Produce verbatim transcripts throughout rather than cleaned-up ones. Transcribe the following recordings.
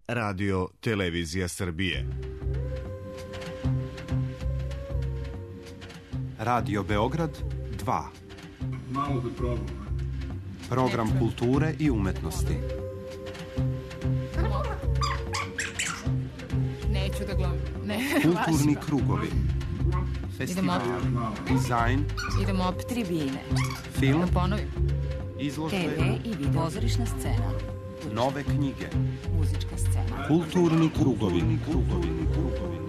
Radio Televizija Srbije. Radio Beograd dva. Malo da probam. Program kulture i umetnosti. Neću da gledam. Ne, kulturni krugovi. Festival, dizajn. Idemo opet tribine. Film. Da ponovim. Izložbe. te ve i video. Pozorišna scena. Nove knjige. Muzička scena. Kulturni krugovi. Krugovi, krugovi.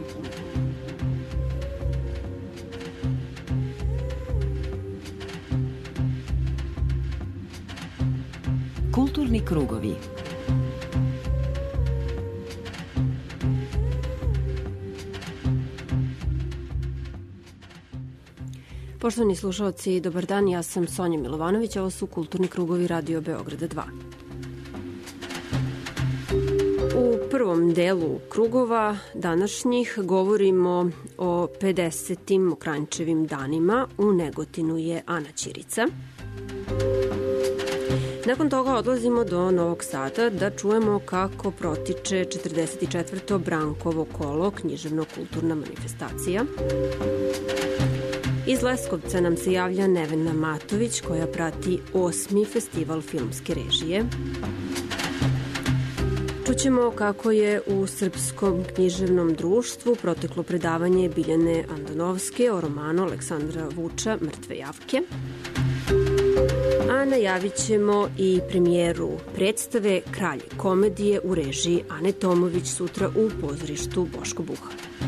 Kulturni krugovi. Poštovani slušalci, dobar dan, ja sam Sonja Milovanović, ovo su Kulturni krugovi Radio Beograda dva. U prvom delu krugova današnjih govorimo o pedesetim Mokranjčevim danima. U Negotinu je Ana Ćirica. Nakon toga odlazimo do Novog Sada da čujemo kako protiče četrdeset četvrto Brankovo kolo, književno-kulturna manifestacija. Iz Leskovca nam se javlja Nevena Matović koja prati osmi festival filmske režije. Čućemo kako je u Srpskom književnom društvu proteklo predavanje Biljane Andonovske o romanu Aleksandra Vuča Mrtve javke. A najavit ćemo i premijeru predstave Kralj komedije u režiji Ane Tomović sutra u pozorištu Boško Buha.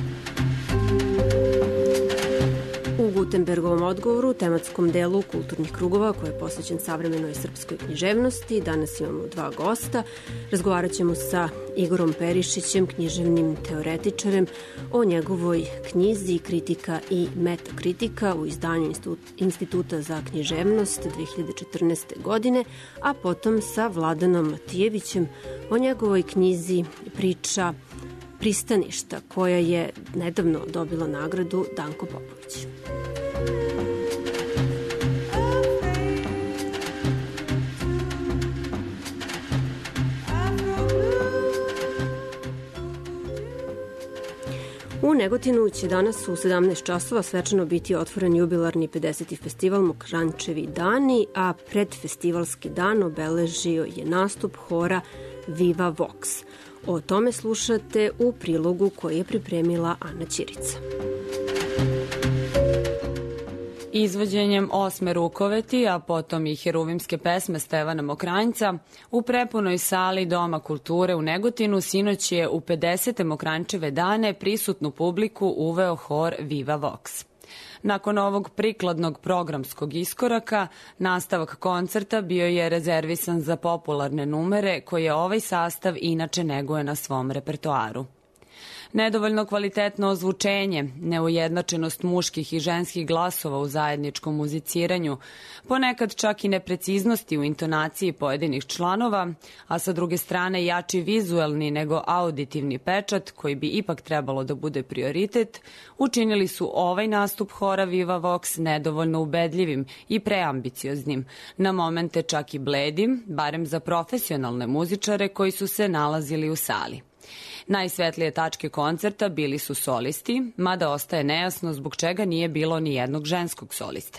U Gutenbergovom odgovoru, tematskom delu kulturnih krugova koji je posvećen savremenoj srpskoj književnosti, danas imamo dva gosta. Razgovarat ćemo sa Igorom Perišićem, književnim teoretičarem, o njegovoj knjizi Kritika i metakritika u izdanju Instituta za književnost dve hiljade četrnaeste. godine, a potom sa Vladanom Matijevićem o njegovoj knjizi Priča pristaništa, koja je nedavno dobila nagradu Danko Popović. U Negotinu će danas u sedamnaest časova svečano biti otvoren jubilarni pedeseti festival Mokranjčevi dani, a predfestivalski dan obeležio je nastup hora Viva Vox. O tome slušate u prilogu koji je pripremila Ana Ćirica. Izvođenjem osme rukoveti, a potom i heruvimske pesme Stevana Mokranjca, u prepunoj sali Doma kulture u Negotinu sinoć je u pedesete Mokranjčeve dane prisutnu publiku uveo hor Viva Vox. Nakon ovog prikladnog programskog iskoraka, nastavak koncerta bio je rezervisan za popularne numere koje ovaj sastav inače neguje na svom repertoaru. Nedovoljno kvalitetno ozvučenje, neujednačenost muških i ženskih glasova u zajedničkom muziciranju, ponekad čak i nepreciznosti u intonaciji pojedinih članova, a sa druge strane jači vizuelni nego auditivni pečat, koji bi ipak trebalo da bude prioritet, učinili su ovaj nastup hora Viva Vox nedovoljno ubedljivim i preambicioznim, na momente čak i bledim, barem za profesionalne muzičare koji su se nalazili u sali. Najsvetlije tačke koncerta bili su solisti, mada ostaje nejasno zbog čega nije bilo ni jednog ženskog soliste.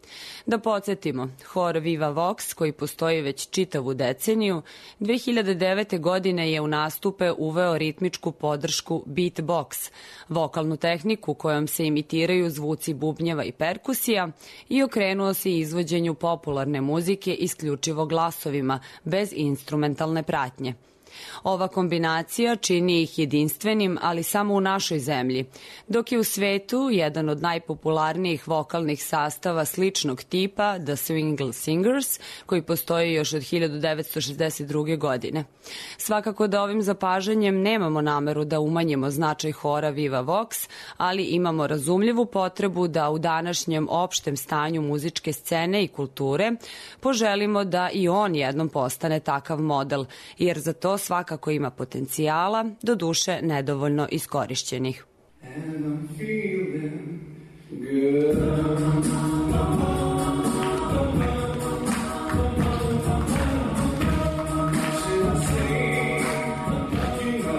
Da podsjetimo, hor Viva Vox, koji postoji već čitavu deceniju, dve hiljade devete. godine je u nastupe uveo ritmičku podršku beatbox, vokalnu tehniku kojom se imitiraju zvuci bubnjeva i perkusija, i okrenuo se izvođenju popularne muzike isključivo glasovima, bez instrumentalne pratnje. Ova kombinacija čini ih jedinstvenim, ali samo u našoj zemlji, dok je u svetu jedan od najpopularnijih vokalnih sastava sličnog tipa The Swingle Singers, koji postoji još od hiljadu devetsto šezdeset druge. godine. Svakako da ovim zapažanjem nemamo nameru da umanjimo značaj hora Viva Vox, ali imamo razumljivu potrebu da u današnjem opštem stanju muzičke scene i kulture poželimo da i on jednom postane takav model, jer za to svakako ima potencijala, do duše nedovoljno iskorišćenih. And I'm feeling good. Thank you.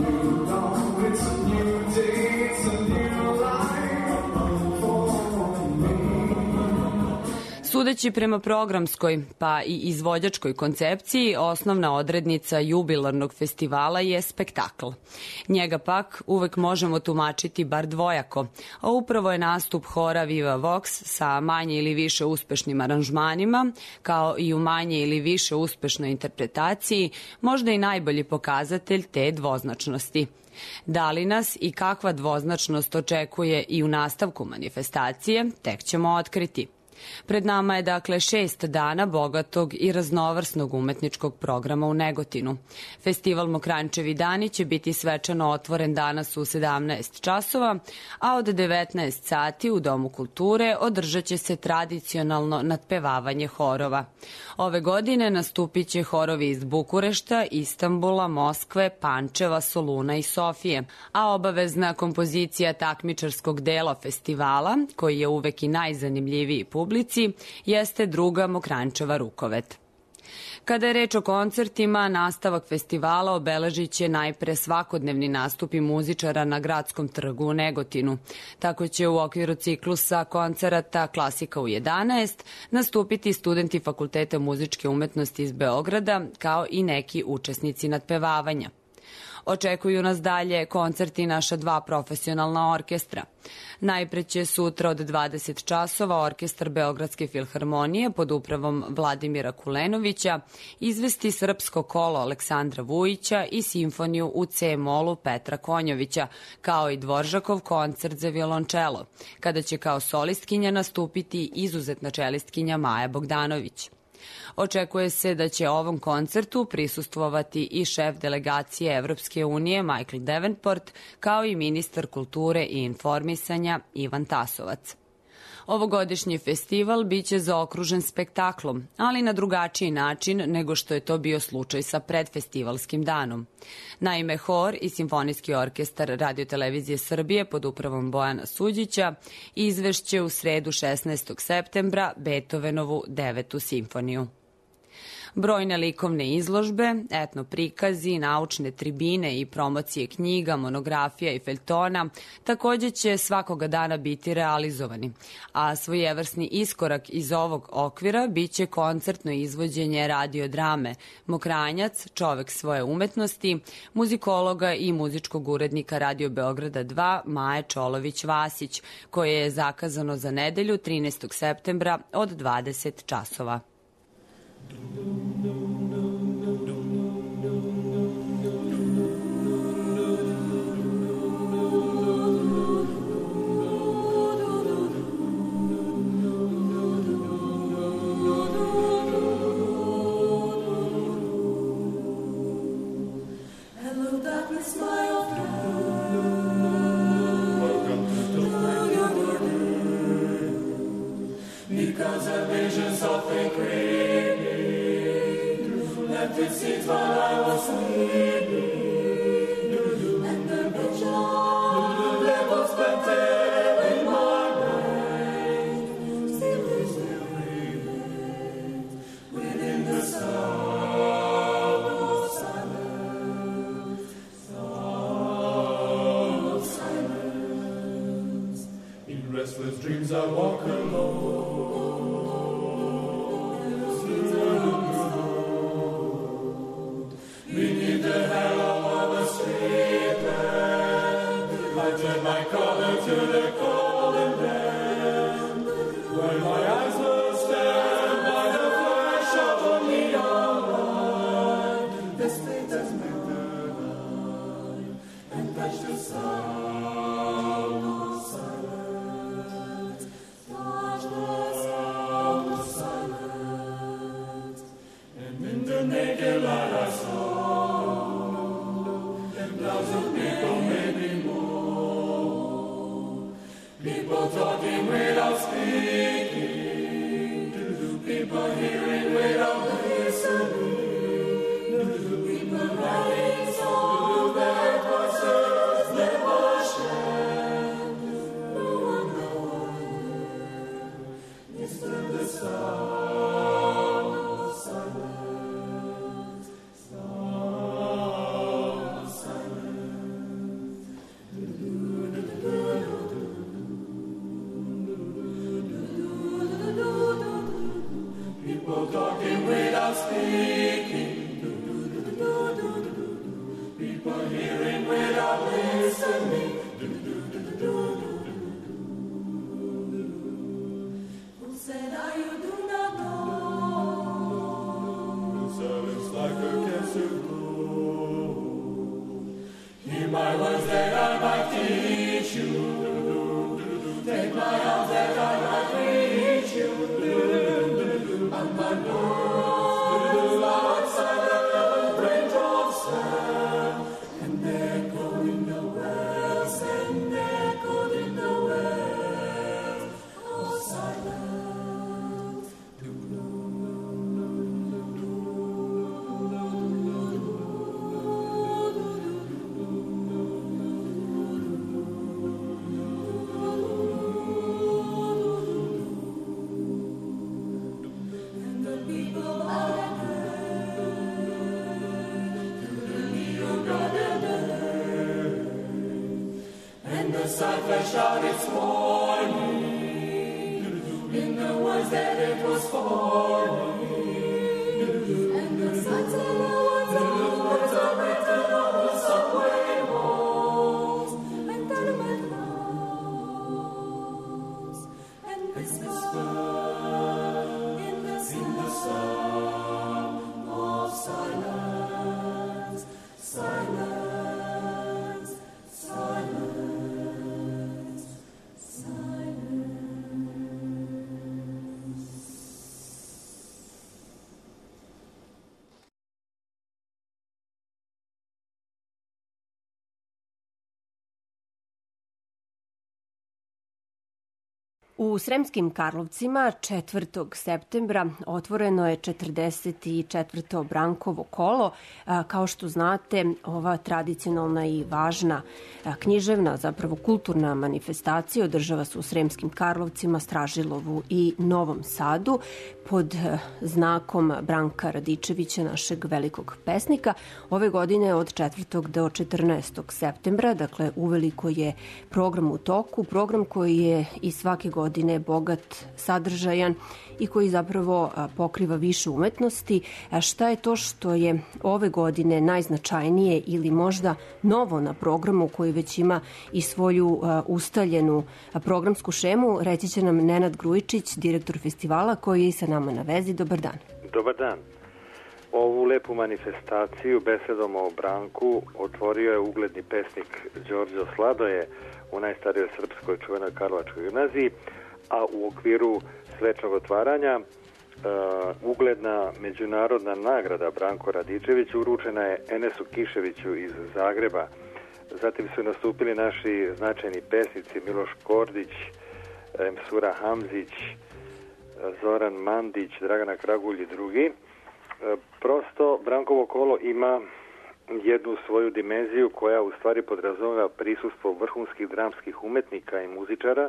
Sudeći prema programskoj, pa i izvođačkoj koncepciji, osnovna odrednica jubilarnog festivala je spektakl. Njega pak uvek možemo tumačiti bar dvojako, a upravo je nastup hora Viva Vox sa manje ili više uspešnim aranžmanima, kao i u manje ili više uspešnoj interpretaciji, možda i najbolji pokazatelj te dvoznačnosti. Da li nas i kakva dvoznačnost očekuje i u nastavku manifestacije, tek ćemo otkriti. Pred nama je dakle šest dana bogatog i raznovrsnog umetničkog programa u Negotinu. Festival Mokranjčevi dani će biti svečano otvoren danas u sedamnaest časova, a od devetnaest sati u Domu kulture održat će se tradicionalno nadpevavanje horova. Ove godine nastupit će horovi iz Bukurešta, Istanbula, Moskve, Pančeva, Soluna i Sofije, a obavezna kompozicija takmičarskog dela festivala, koji je uvek i najzanimljiviji publici, jeste druga Mokranjčeva Rukovet. Kada je reč o koncertima, nastavak festivala obeležit će najpre svakodnevni nastupi muzičara na Gradskom trgu u Negotinu. Tako će u okviru ciklusa koncerata Klasika u jedanaest nastupiti studenti Fakulteta muzičke umetnosti iz Beograda, kao i neki učesnici nadpevavanja. Očekuju nas dalje koncerti naša dva profesionalna orkestra. Najpre će sutra od dvadeset časova orkestar Beogradske filharmonije pod upravom Vladimira Kulenovića izvesti srpsko kolo Aleksandra Vujića i simfoniju u C-molu Petra Konjovića, kao i Dvoržakov koncert za violončelo, kada će kao solistkinja nastupiti izuzetna čelistkinja Maja Bogdanović. Očekuje se da će ovom koncertu prisustvovati i šef delegacije Evropske unije Michael Davenport, kao i ministar kulture i informisanja Ivan Tasovac. Ovogodišnji festival biće zaokružen spektaklom, ali na drugačiji način nego što je to bio slučaj sa predfestivalskim danom. Naime, hor i simfonijski orkestar Radio-televizije Srbije pod upravom Bojana Suđića izvešće u sredu šesnaestog septembra Beethovenovu devetu simfoniju. Brojne likovne izložbe, etno prikazi, naučne tribine i promocije knjiga, monografija i feljtona takođe će svakoga dana biti realizovani, a svojevrsni iskorak iz ovog okvira biće koncertno izvođenje radiodrame Mokranjac, čovek svoje umetnosti, muzikologa i muzičkog urednika Radio Beograda dva Maje Čolović-Vasić, koje je zakazano za nedelju trinaestog septembra od dvadeset časova. Silence. U Sremskim Karlovcima četvrtog septembra otvoreno je četrdeset četvrto Brankovo kolo. Kao što znate, ova tradicionalna i važna književna, zapravo kulturna manifestacija održava se u Sremskim Karlovcima, Stražilovu i Novom Sadu pod znakom Branka Radičevića, našeg velikog pesnika. Ove godine od četvrtog do četrnaestog septembra, dakle uveliko je program u toku, program koji je i svake godine godine bogat, sadržajan i koji zapravo pokriva više umetnosti. Šta je to što je ove godine najznačajnije ili možda novo na programu koji već ima i svoju ustaljenu programsku šemu, reći će nam Nenad Grujičić, direktor festivala, koji je i sa nama na vezi. Dobar dan. Dobar dan. Ovu lepu manifestaciju besedom o Branku otvorio je ugledni pesnik Đorđe Sladoje u najstarijoj srpskoj čuvenoj Karlovačkoj gimnaziji, a u okviru svečnog otvaranja uh, ugledna međunarodna nagrada Branko Radičević uručena je Enesu Kiševiću iz Zagreba. Zatim su nastupili naši značajni pesnici Miloš Kordić, Emsura Hamzić, Zoran Mandić, Dragana Kragulj i drugi. Prosto Brankovo kolo ima jednu svoju dimenziju koja u stvari podrazumeva prisustvo vrhunskih dramskih umetnika i muzičara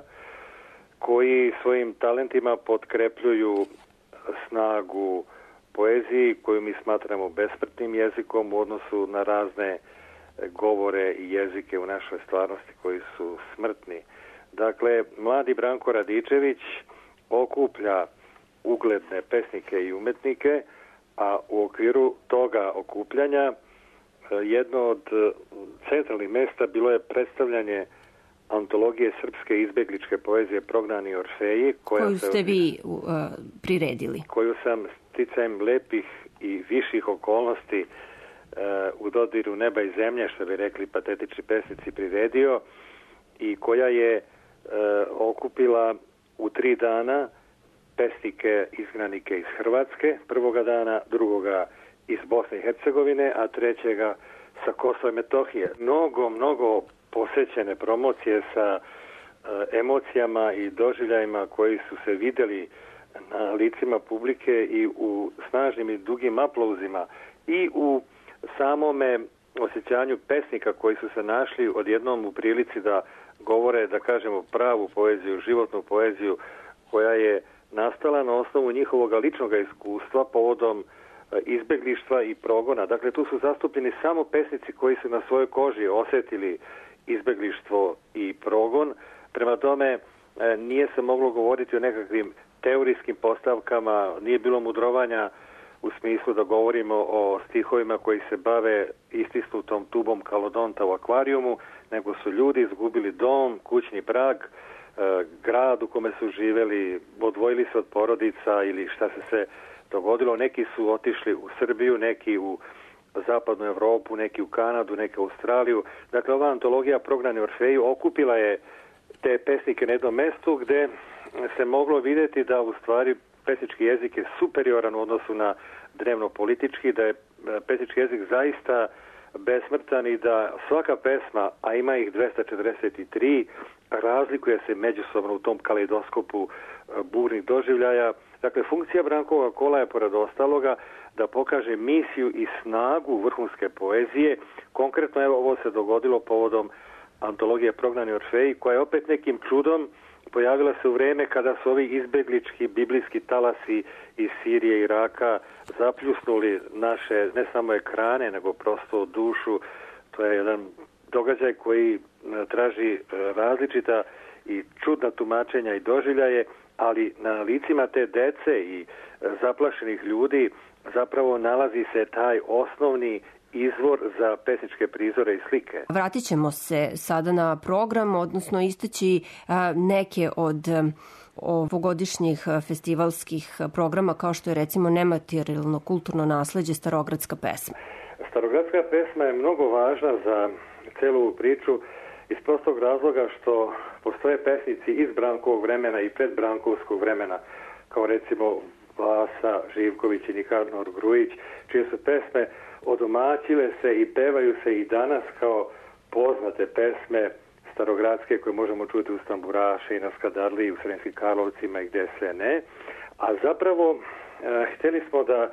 koji svojim talentima potkrepljuju snagu poeziji koju mi smatramo besmrtnim jezikom u odnosu na razne govore i jezike u našoj stvarnosti koji su smrtni. Dakle, mladi Branko Radičević okuplja ugledne pesnike i umetnike, a u okviru toga okupljanja jedno od centralnih mesta bilo je predstavljanje antologije srpske izbegličke poezije Prognani Orfeji, koja koju ste se, vi uh, priredili. Koju sam sticajem lepih i viših okolnosti uh, u dodiru neba i zemlje, što bi rekli patetični pesnici, priredio i koja je uh, okupila u tri dana pesnike izgnanike iz Hrvatske, prvoga dana, drugoga iz Bosne i Hercegovine, a trećega sa Kosova i Metohije. Mnogo, mnogo posećene promocije sa e, emocijama i doživljajima koji su se videli na licima publike i u snažnim i dugim aplauzima i u samome osjećanju pesnika koji su se našli odjednom u prilici da govore, da kažemo, pravu poeziju, životnu poeziju koja je nastala na osnovu njihovog ličnog iskustva povodom izbeglištva i progona. Dakle, tu su zastupljeni samo pesnici koji su na svojoj koži osjetili izbeglištvo i progon. Prema tome, nije se moglo govoriti o nekakvim teorijskim postavkama, nije bilo mudrovanja u smislu da govorimo o stihovima koji se bave istisnutom tubom kalodonta u akvarijumu, nego su ljudi izgubili dom, kućni prag, grad u kome su živeli, odvojili se od porodica ili šta se sve dogodilo. Neki su otišli u Srbiju, neki u zapadnu Evropu, neki u Kanadu, neki u Australiju. Dakle, ova antologija Prognani Orfeji okupila je te pesnike na jednom mestu gde se moglo vidjeti da u stvari pesnički jezik je superioran u odnosu na dnevno-politički, da je pesnički jezik zaista besmrtan i da svaka pesma, a ima ih dvesta četrdeset tri, razlikuje se međusobno u tom kaleidoskopu burnih doživljaja. Dakle, funkcija Brankovog kola je, pored ostaloga, da pokaže misiju i snagu vrhunske poezije. Konkretno, evo, ovo se dogodilo povodom antologije Prognani Orfeji, koja je opet nekim čudom pojavila se u vreme kada su ovi izbeglički biblijski talasi iz Sirije i Iraka zapljusnuli naše ne samo ekrane, nego prosto dušu. To je jedan događaj koji traži različita i čudna tumačenja i doživljaje, ali na licima te dece i zaplašenih ljudi zapravo nalazi se taj osnovni izvor za pesničke prizore i slike. Vratit ćemo se sada na program, odnosno istaći neke od ovogodišnjih festivalskih programa, kao što je recimo nematerijalno kulturno nasleđe Starogradska pesma. Starogradska pesma je mnogo važna za celu ovu priču iz prostog razloga što postoje pesnici iz Brankovog vremena i predbrankovskog vremena, kao recimo Vasa Živković i Nikanor Grujić, čije su pesme odomaćile se i pevaju se i danas kao poznate pesme starogradske koje možemo čuti u Stamburaši i na Skadarliji, u Sremskim Karlovcima i gde sve ne. A zapravo eh, htjeli smo da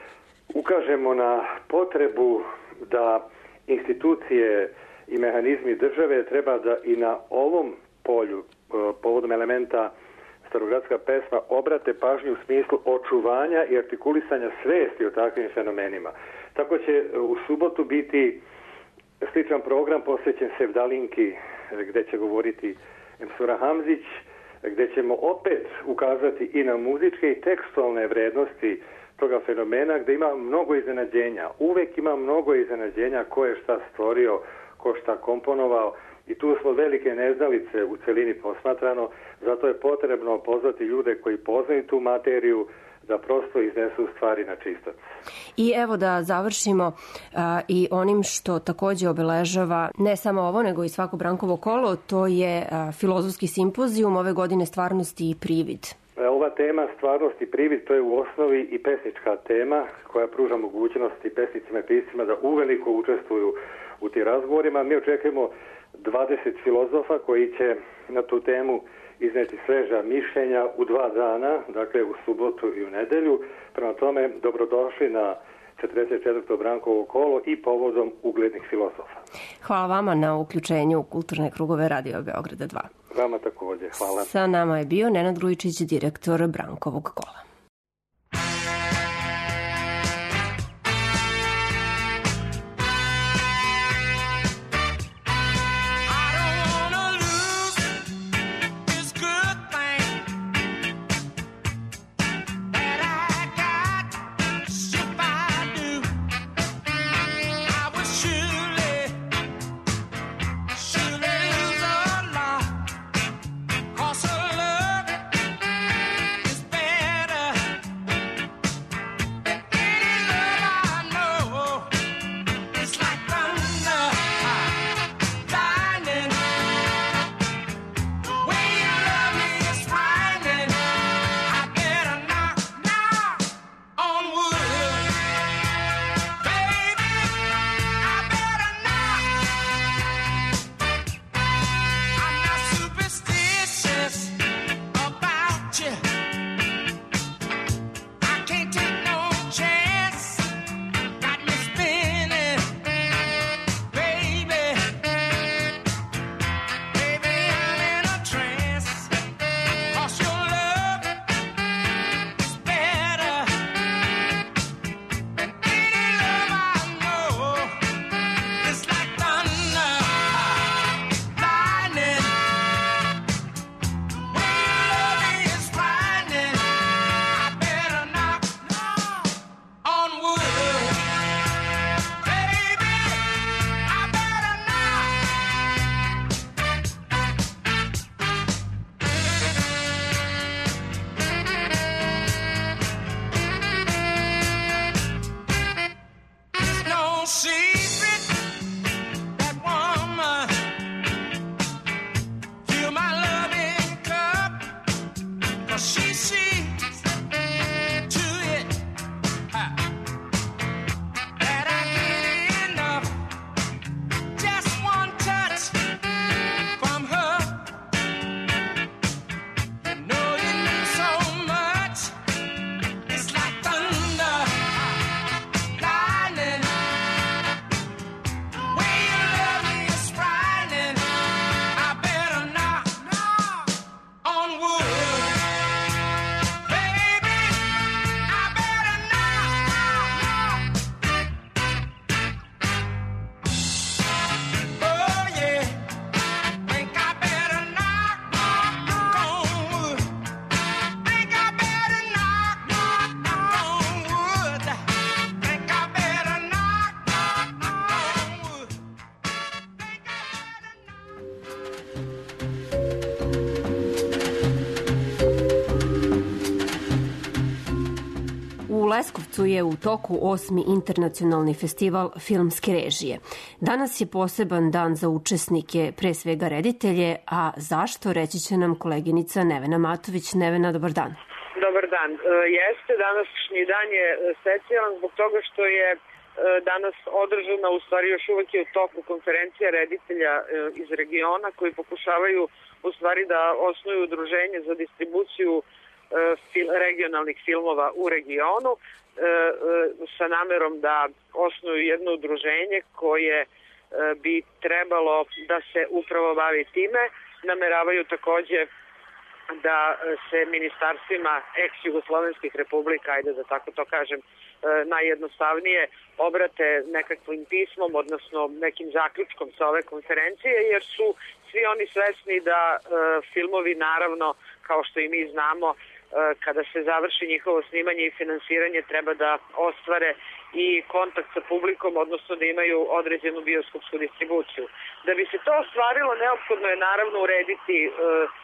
ukažemo na potrebu da institucije i mehanizmi države treba da i na ovom polju, eh, povodom elementa Starogradska pesma, obrate pažnju u smislu očuvanja i artikulisanja svesti o takvim fenomenima. Tako će u subotu biti sličan program posvećen Sevdalinki, gde će govoriti Emsura Hamzić, gde ćemo opet ukazati i na muzičke i tekstualne vrednosti toga fenomena, gde ima mnogo iznenađenja. Uvek ima mnogo iznenađenja ko je šta stvorio, ko šta komponovao, i tu smo velike neznalice u celini posmatrano, zato je potrebno pozvati ljude koji poznaju tu materiju da prosto iznesu stvari na čistac. I evo da završimo a, i onim što takođe obeležava ne samo ovo, nego i svako Brankovo kolo, to je a, filozofski simpozijum ove godine Stvarnosti i privid. Ova tema Stvarnost i privid, to je u osnovi i pesnička tema koja pruža mogućnosti pesnicima i piscima da uveliko učestvuju u tim razgovorima. Mi očekujemo dvadeset filozofa koji će na tu temu izneti sveža mišljenja u dva dana, dakle u subotu i u nedelju. Prema tome, dobrodošli na četrdeset četvrto Brankovo kolo i povodom uglednih filozofa. Hvala vama na uključenju u kulturne krugove Radio Beograda dva. Vama takođe, hvala. Sa nama je bio Nenad Grujičić, direktor Brankovog kola. Better Šapcu je u toku osmi internacionalni festival filmske režije. Danas je poseban dan za učesnike, pre svega reditelje, a zašto, reći će nam koleginica Nevena Matović. Nevena, dobar dan. Dobar dan. Jeste, današnji dan je specijalan zbog toga što je danas održana, u stvari još uvek je u toku konferencija reditelja iz regiona koji pokušavaju u stvari da osnuju udruženje za distribuciju fil, regionalnih filmova u regionu sa namerom da osnuju jedno udruženje koje bi trebalo da se upravo bavi time. Nameravaju takođe da se ministarstvima ex-jugoslovenskih republika, ajde da tako to kažem, najjednostavnije obrate nekakvim pismom, odnosno nekim zaključkom sa ove konferencije, jer su svi oni svesni da e, filmovi, naravno, kao što i mi znamo, e, kada se završi njihovo snimanje i finansiranje, treba da ostvare i kontakt sa publikom, odnosno da imaju određenu bioskopsku distribuciju. Da bi se to ostvarilo, neophodno je naravno urediti e,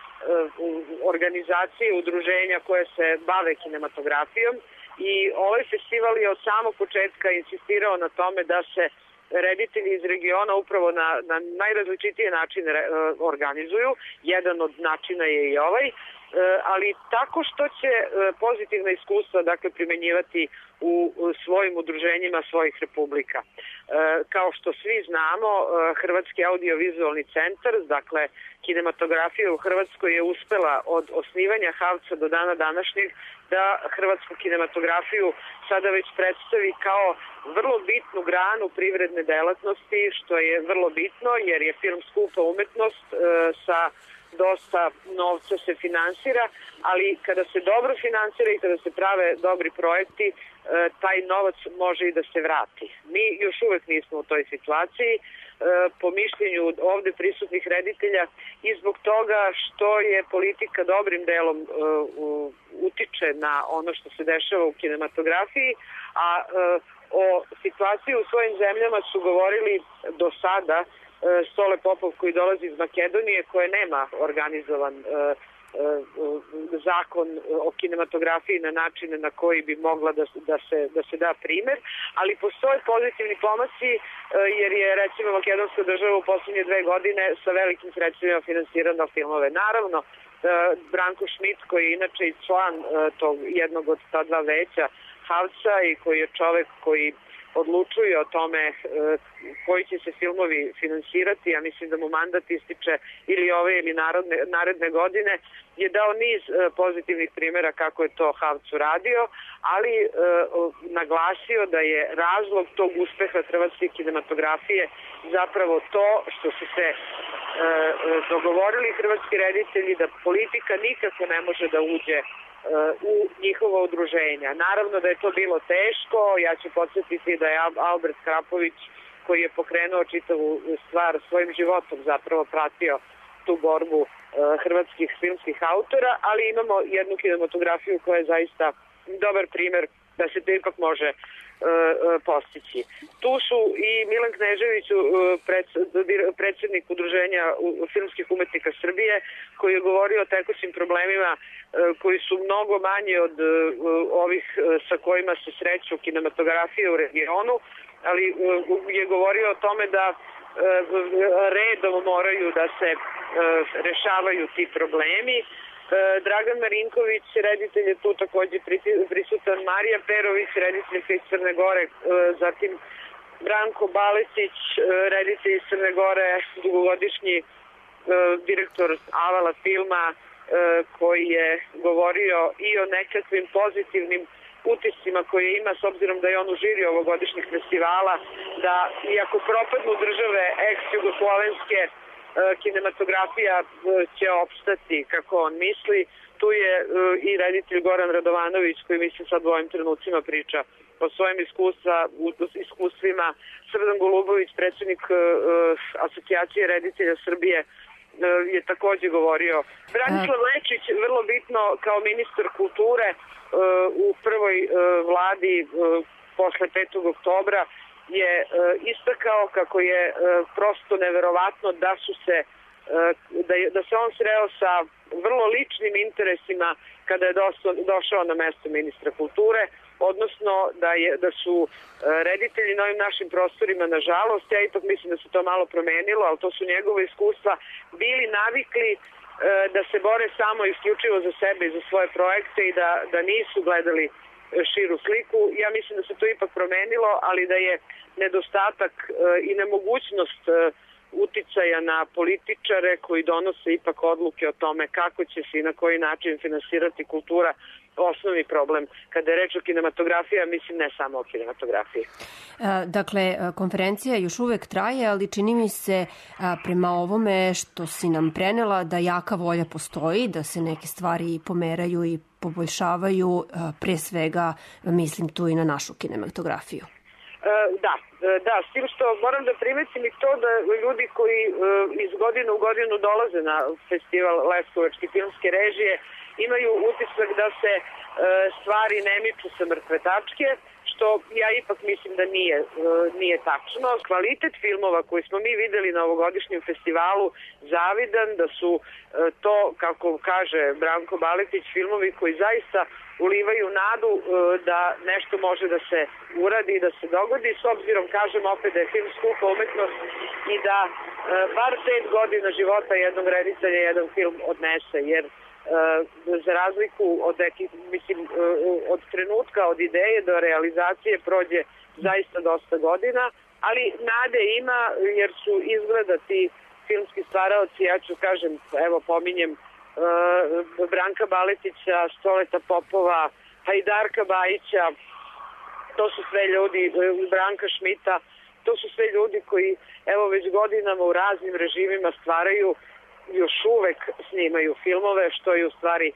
organizacije, udruženja koje se bave kinematografijom, i ovaj festival je od samog početka insistirao na tome da se reditelji iz regiona upravo na, na najrazličitije načine re, organizuju. Jedan od načina je i ovaj, ali tako što će pozitivna iskustva dakle primenjivati u svojim udruženjima svojih republika. Kao što svi znamo, Hrvatski audiovizualni centar, dakle kinematografija u Hrvatskoj je uspela od osnivanja Havca do dana današnjeg da hrvatsku kinematografiju sada već predstavi kao vrlo bitnu granu privredne delatnosti, što je vrlo bitno jer je film skupa umetnost sa dosta novca se finansira, ali kada se dobro finansira i kada se prave dobri projekti, taj novac može i da se vrati. Mi još uvek nismo u toj situaciji, po mišljenju ovde prisutnih reditelja, i zbog toga što je politika dobrim delom utiče na ono što se dešava u kinematografiji, a o situaciji u svojim zemljama su govorili do sada Stole Popov koji dolazi iz Makedonije, koje nema organizovan zakon o kinematografiji na načine na koji bi mogla da, da, se, da se da primer, ali postoje pozitivni pomaci jer je recimo makedonska država u posljednje dve godine sa velikim sredstvima finansirana filmove. Naravno, Branko Šmit, koji je inače i član tog jednog od ta dva veća Havca i koji je čovek koji odlučuje o tome koji će se filmovi finansirati, ja mislim da mu mandat ističe ili ove ili narodne, naredne godine, je dao niz pozitivnih primjera kako je to Havc uradio, ali e, naglasio da je razlog tog uspeha hrvatske kinematografije zapravo to što su se e, dogovorili hrvatski reditelji da politika nikako ne može da uđe u njihova udruženja. Naravno da je to bilo teško, ja ću podsjetiti da je Albert Krapović, koji je pokrenuo čitavu stvar svojim životom, zapravo pratio tu borbu hrvatskih filmskih autora, ali imamo jednu kinematografiju koja je zaista dobar primer da se to ipak može postići. Tu su i Milan Knežević, predsjednik udruženja filmskih umetnika Srbije, koji je govorio o tekućim problemima koji su mnogo manji od ovih sa kojima se sreću kinematografije u regionu, ali je govorio o tome da redom moraju da se rešavaju ti problemi. Dragan Marinković, reditelj je tu takođe prisutan, Marija Perović, rediteljka iz Crne Gore, zatim Branko Baletić, reditelj iz Crne Gore, dugogodišnji direktor Avala filma, koji je govorio i o nekakvim pozitivnim utiscima koje ima, s obzirom da je on u žiri ovogodišnjih festivala, da iako propadnu države ex-jugoslovenske, kinematografija će opstati kako on misli. Tu je i reditelj Goran Radovanović, koji mislim sad u ovim trenucima priča o svojim iskustva, iskustvima. Srdan Golubović, predsjednik asocijacije reditelja Srbije, je takođe govorio. Branislav Lečić, vrlo bitno, kao ministar kulture u prvoj vladi posle petog oktobra, je istakao kako je prosto neverovatno da su se da, je, da se on sreo sa vrlo ličnim interesima kada je došao na mesto ministra kulture, odnosno da, je, da su e, reditelji na ovim našim prostorima, nažalost, ja ipak mislim da se to malo promenilo, ali to su njegove iskustva, bili navikli e, da se bore samo isključivo za sebe i za svoje projekte i da, da nisu gledali širu sliku. Ja mislim da se to ipak promenilo, ali da je nedostatak e, i nemogućnost e, uticaja na političare koji donose ipak odluke o tome kako će se i na koji način finansirati kultura osnovni problem. Kada je reč o kinematografiji, mislim ne samo o kinematografiji. Dakle, konferencija još uvek traje, ali čini mi se prema ovome što si nam prenela da jaka volja postoji, da se neke stvari pomeraju i poboljšavaju, pre svega mislim tu i na našu kinematografiju. Da, da, s tim što moram da primetim i to da ljudi koji iz godine u godinu dolaze na festival Leskovačke filmske režije imaju utisak da se stvari ne miču sa mrtve tačke, što ja ipak mislim da nije, nije tačno. Kvalitet filmova koji smo mi videli na ovogodišnjem festivalu zavidan, da su to, kako kaže Branko Baletić, filmovi koji zaista ulivaju nadu da nešto može da se uradi i da se dogodi, s obzirom, kažem opet, da je film skupa umetnost i da bar pet godina života jednog reditelja jedan film odnese, jer za razliku od, mislim, od trenutka, od ideje do realizacije prođe zaista dosta godina, ali nade ima jer su izgleda ti filmski stvaraoci, ja ću kažem, evo pominjem uh, Branka Baletića, Stoleta Popova, Hajdarka Bajića, to su sve ljudi, Branka Šmita, to su sve ljudi koji evo već godinama u raznim režimima stvaraju, još uvek snimaju filmove, što je u stvari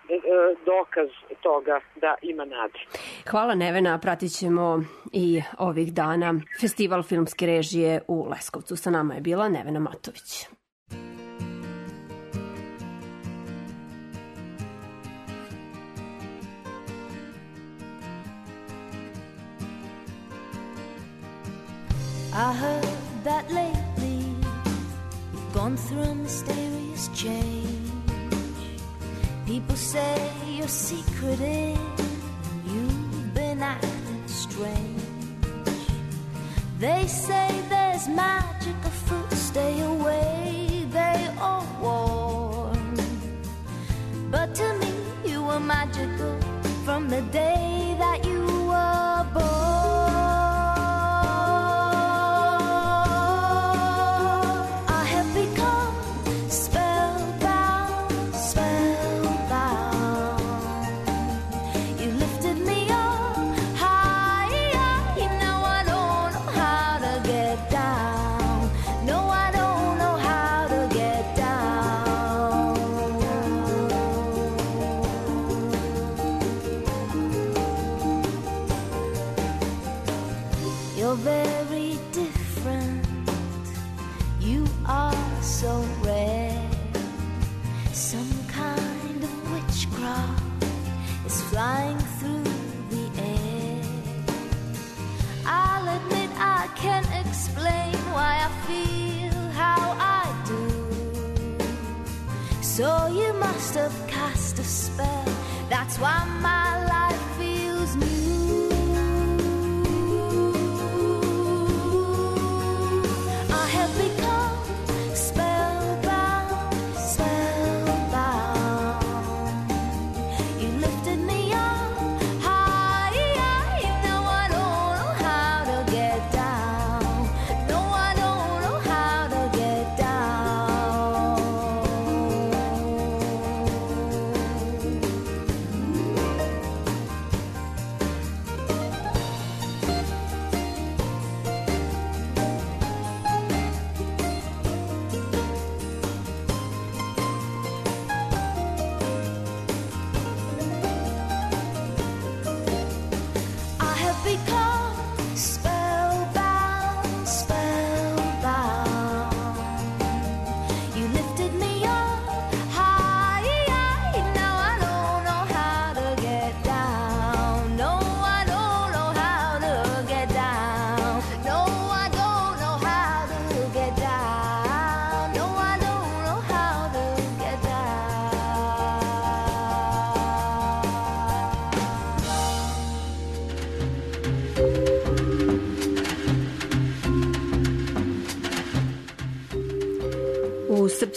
dokaz toga da ima nade. Hvala Nevena, pratit ćemo i ovih dana Festival filmske režije u Leskovcu. Sa nama je bila Nevena Matović. I heard that lately you've gone through a mysterious change. People say your secret is you've been acting strange. They say there's magic afoot, stay away, they all warn. But to me you were magical from the day that you were born. Flying through the air, I'll admit I can't explain why I feel how I do. So you must have cast a spell, that's why my life feels new. I have become spellbound, spellbound. You lifted me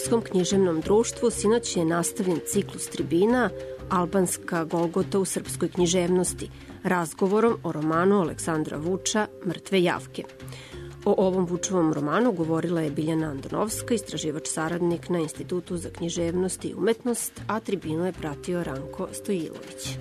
Srpskom književnom društvu sinoć je nastavljen ciklus tribina Albanska Golgota u srpskoj književnosti, razgovorom o romanu Aleksandra Vuča Mrtve javke. O ovom Vučovom romanu govorila je Biljana Andonovska, istraživač saradnik na Institutu za književnost i umetnost, a tribinu je pratio Ranko Stojilović.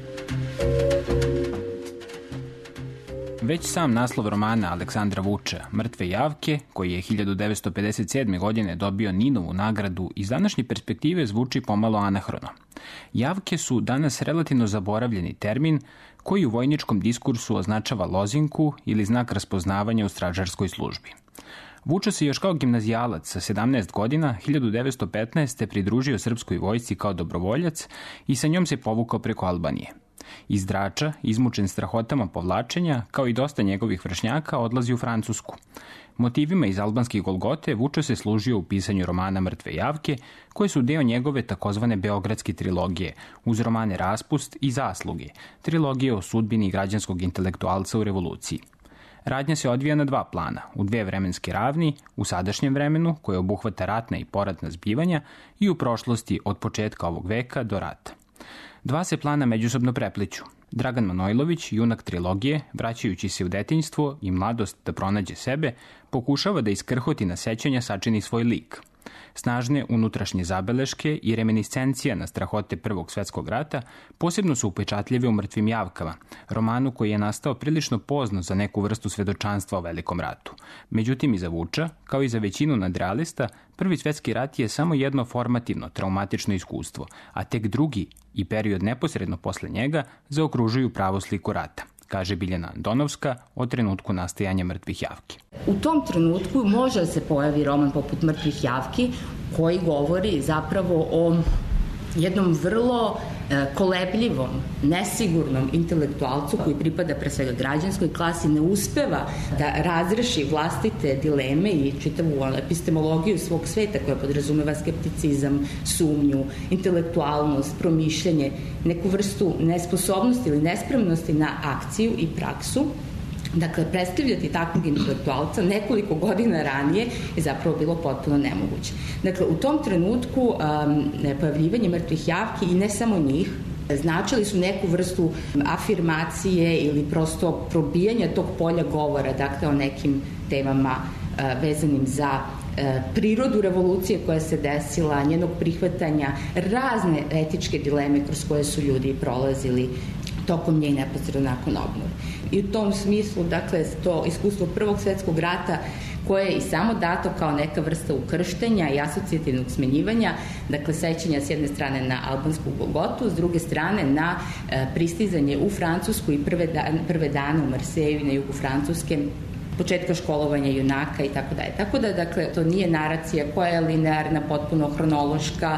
Već sam naslov romana Aleksandra Vuča Mrtve javke, koji je hiljadu devetsto pedeset sedme. godine dobio Ninovu nagradu, iz današnje perspektive zvuči pomalo anahrono. Javke su danas relativno zaboravljeni termin koji u vojničkom diskursu označava lozinku ili znak raspoznavanja u stražarskoj službi. Vuča se još kao gimnazijalac sa sedamnaest godina hiljadu devetsto petnaeste. pridružio srpskoj vojsci kao dobrovoljac i sa njom se povukao preko Albanije. Iz Drača, izmučen strahotama povlačenja, kao i dosta njegovih vršnjaka, odlazi u Francusku. Motivima iz albanskih Golgote Vučo se služio u pisanju romana Mrtve javke, koje su deo njegove takozvane beogradske trilogije, uz romane Raspust i Zasluge, trilogije o sudbini građanskog intelektualca u revoluciji. Radnja se odvija na dva plana, u dve vremenske ravni, u sadašnjem vremenu, koje obuhvata ratna i poratna zbivanja, i u prošlosti od početka ovog veka do rata. Dva se plana međusobno prepliću. Dragan Manojlović, junak trilogije, vraćajući se u detinjstvo i mladost da pronađe sebe, pokušava da iskrhoti na sećanja sačini svoj lik. Snažne unutrašnje zabeleške i reminiscencija na strahote Prvog svetskog rata posebno su upečatljive u Mrtvim javkama, romanu koji je nastao prilično pozno za neku vrstu svedočanstva o Velikom ratu. Međutim, i za Vuča, kao i za većinu nadrealista, Prvi svetski rat je samo jedno formativno, traumatično iskustvo, a tek drugi i period neposredno posle njega zaokružuju pravu sliku rata, kaže Biljana Andonovska o trenutku nastajanja Mrtvih javki. U tom trenutku može da se pojavi roman poput Mrtvih javki, koji govori zapravo o jednom vrlo e, kolebljivom, nesigurnom intelektualcu koji pripada pre svega građanskoj klasi, ne uspeva da razreši vlastite dileme i čitavu epistemologiju svog sveta koja podrazumeva skepticizam, sumnju, intelektualnost, promišljanje, neku vrstu nesposobnosti ili nespremnosti na akciju i praksu. Dakle, predstavljati takvog intelektualca nekoliko godina ranije je zapravo bilo potpuno nemoguće. Dakle, u tom trenutku um, pojavljivanje Mrtvih javki i ne samo njih, značili su neku vrstu afirmacije ili prosto probijanja tog polja govora, dakle o nekim temama uh, vezanim za uh, prirodu revolucije koja se desila, njenog prihvatanja, razne etičke dileme kroz koje su ljudi prolazili tokom nje i neposredno nakon obnove. I u tom smislu, dakle, to iskustvo Prvog svetskog rata koje je i samo dato kao neka vrsta ukrštenja i asocijativnog smenjivanja, dakle, sećanja s jedne strane na albansku Golgotu, s druge strane na e, pristizanje u Francusku i prve, dan, prve dane u Marseju na jugu Francuske, početka školovanja junaka i tako dalje. Tako da, dakle, to nije naracija koja je linearna, potpuno hronološka,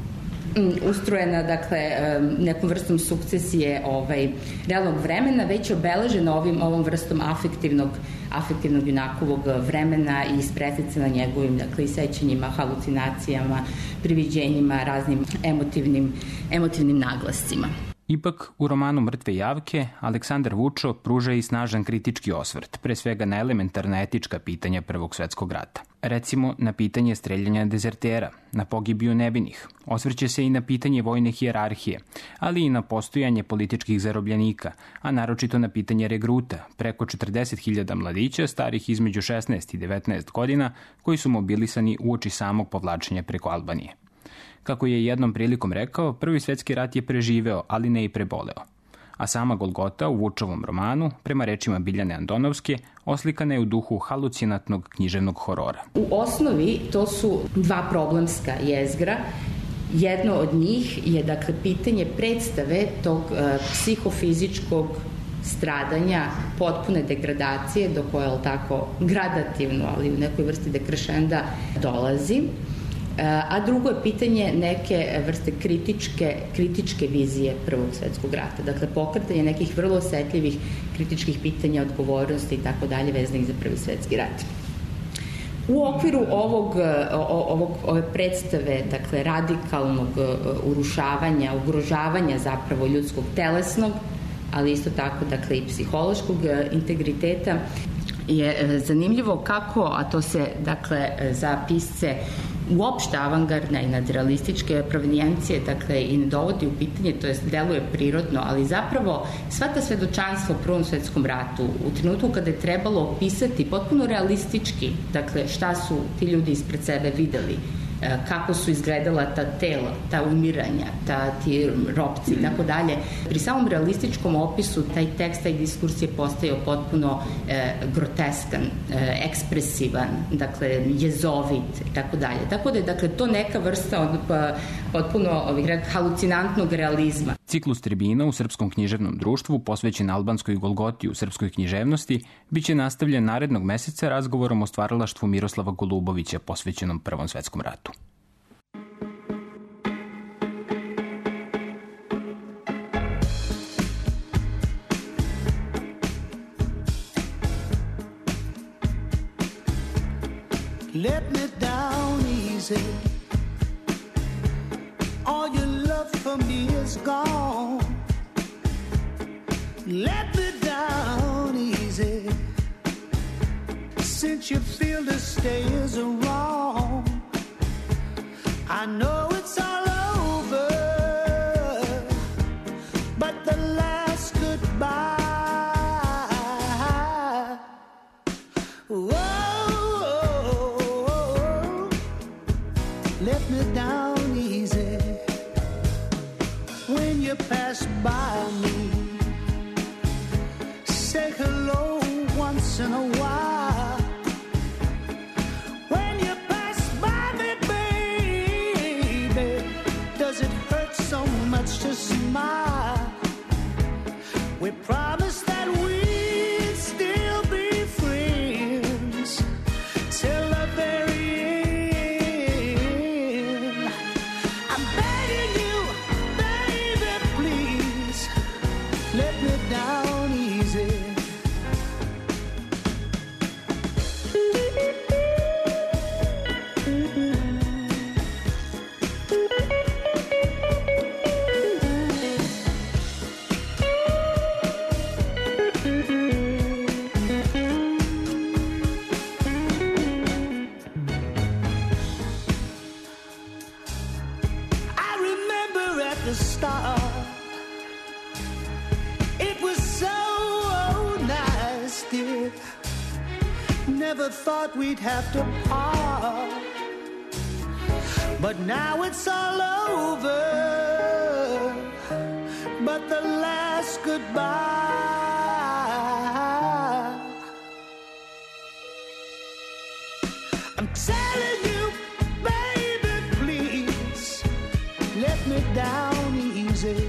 ustrojena, dakle, nekom vrstom sukcesije ovaj, realnog vremena, već obeležena ovim, ovom vrstom afektivnog, afektivnog junakovog vremena i ispresicana njegovim, dakle, i sećanjima, halucinacijama, priviđenjima, raznim emotivnim, emotivnim naglascima. Ipak, u romanu Mrtve javke, Aleksandar Vučo pruža i snažan kritički osvrt, pre svega na elementarna etička pitanja Prvog svetskog rata. Recimo, na pitanje streljanja dezertera, na pogibiju nevinih. Osvrće se i na pitanje vojne hijerarhije, ali i na postojanje političkih zarobljenika, a naročito na pitanje regruta, preko četrdeset hiljada mladića starih između šesnaest i devetnaest godina, koji su mobilisani uoči samog povlačenja preko Albanije. Kako je jednom prilikom rekao, Prvi svetski rat je preživeo, ali ne i preboleo. A sama Golgota u Vučovom romanu, prema rečima Biljane Andonovske, oslikana je u duhu halucinatnog književnog horora. U osnovi to su dva problemska jezgra. Jedno od njih je, dakle, pitanje predstave tog uh, psihofizičkog stradanja, potpune degradacije do koje, je tako, gradativno, ali u nekoj vrsti dekrešenda dolazi. A drugo je pitanje neke vrste kritičke, kritičke vizije Prvog svetskog rata. Dakle, pokretanje nekih vrlo osetljivih kritičkih pitanja, odgovornosti i tako dalje vezanih za Prvi svetski rat. U okviru ovog, ovog, ove predstave, dakle, radikalnog urušavanja, ugrožavanja zapravo ljudskog telesnog, ali isto tako, dakle, i psihološkog integriteta, je zanimljivo kako, a to se, dakle, za pisce uopšte avangardna i nadrealističke provenijencije, dakle, i ne dovodi u pitanje, to jest deluje prirodno, ali zapravo sva ta svedočanstva u Prvom svetskom ratu, u trenutku kada je trebalo opisati potpuno realistički, dakle, šta su ti ljudi ispred sebe videli, kako su izgledala ta tela, ta umiranja, ta, ti ropci i tako dalje. Pri samom realističkom opisu taj tekst, taj diskurs je postajao potpuno e, groteskan, e, ekspresivan, dakle, jezovit i tako dalje. Tako da je, dakle, to neka vrsta od, pa, potpuno ovih, halucinantnog realizma. Ciklus tribina u Srpskom književnom društvu, posvećen albanskoj Golgoti u srpskoj književnosti, biće nastavljen narednog meseca razgovorom o stvaralaštvu Miroslava Golubovića posvećenom Prvom svetskom ratu. Let me down easy. All your love for me is gone. Let me down easy. Since you feel the stay is wrong, I know it's all over, but the last goodbye. Whoa. Let me down easy. When you pass by me, say hello once in a while. When you pass by me, baby, does it hurt so much to smile? We promised that we'd still be friends till the very down easy. I remember at the start, never thought we'd have to part, but now it's all over, but the last goodbye. I'm telling you, baby, please let me down easy.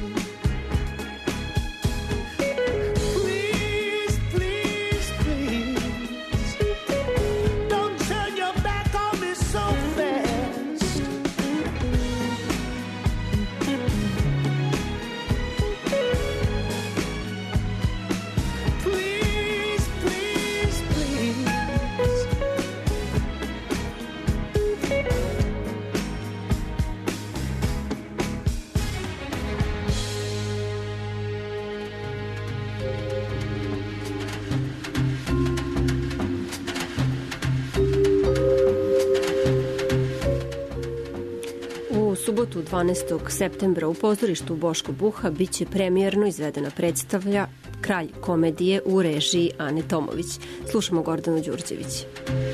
U subotu dvanaestog septembra u pozorištu Boško Buha biće premijerno izvedena predstavlja Kralj komedije u režiji Ane Tomović. Slušamo Gordanu Đurđević.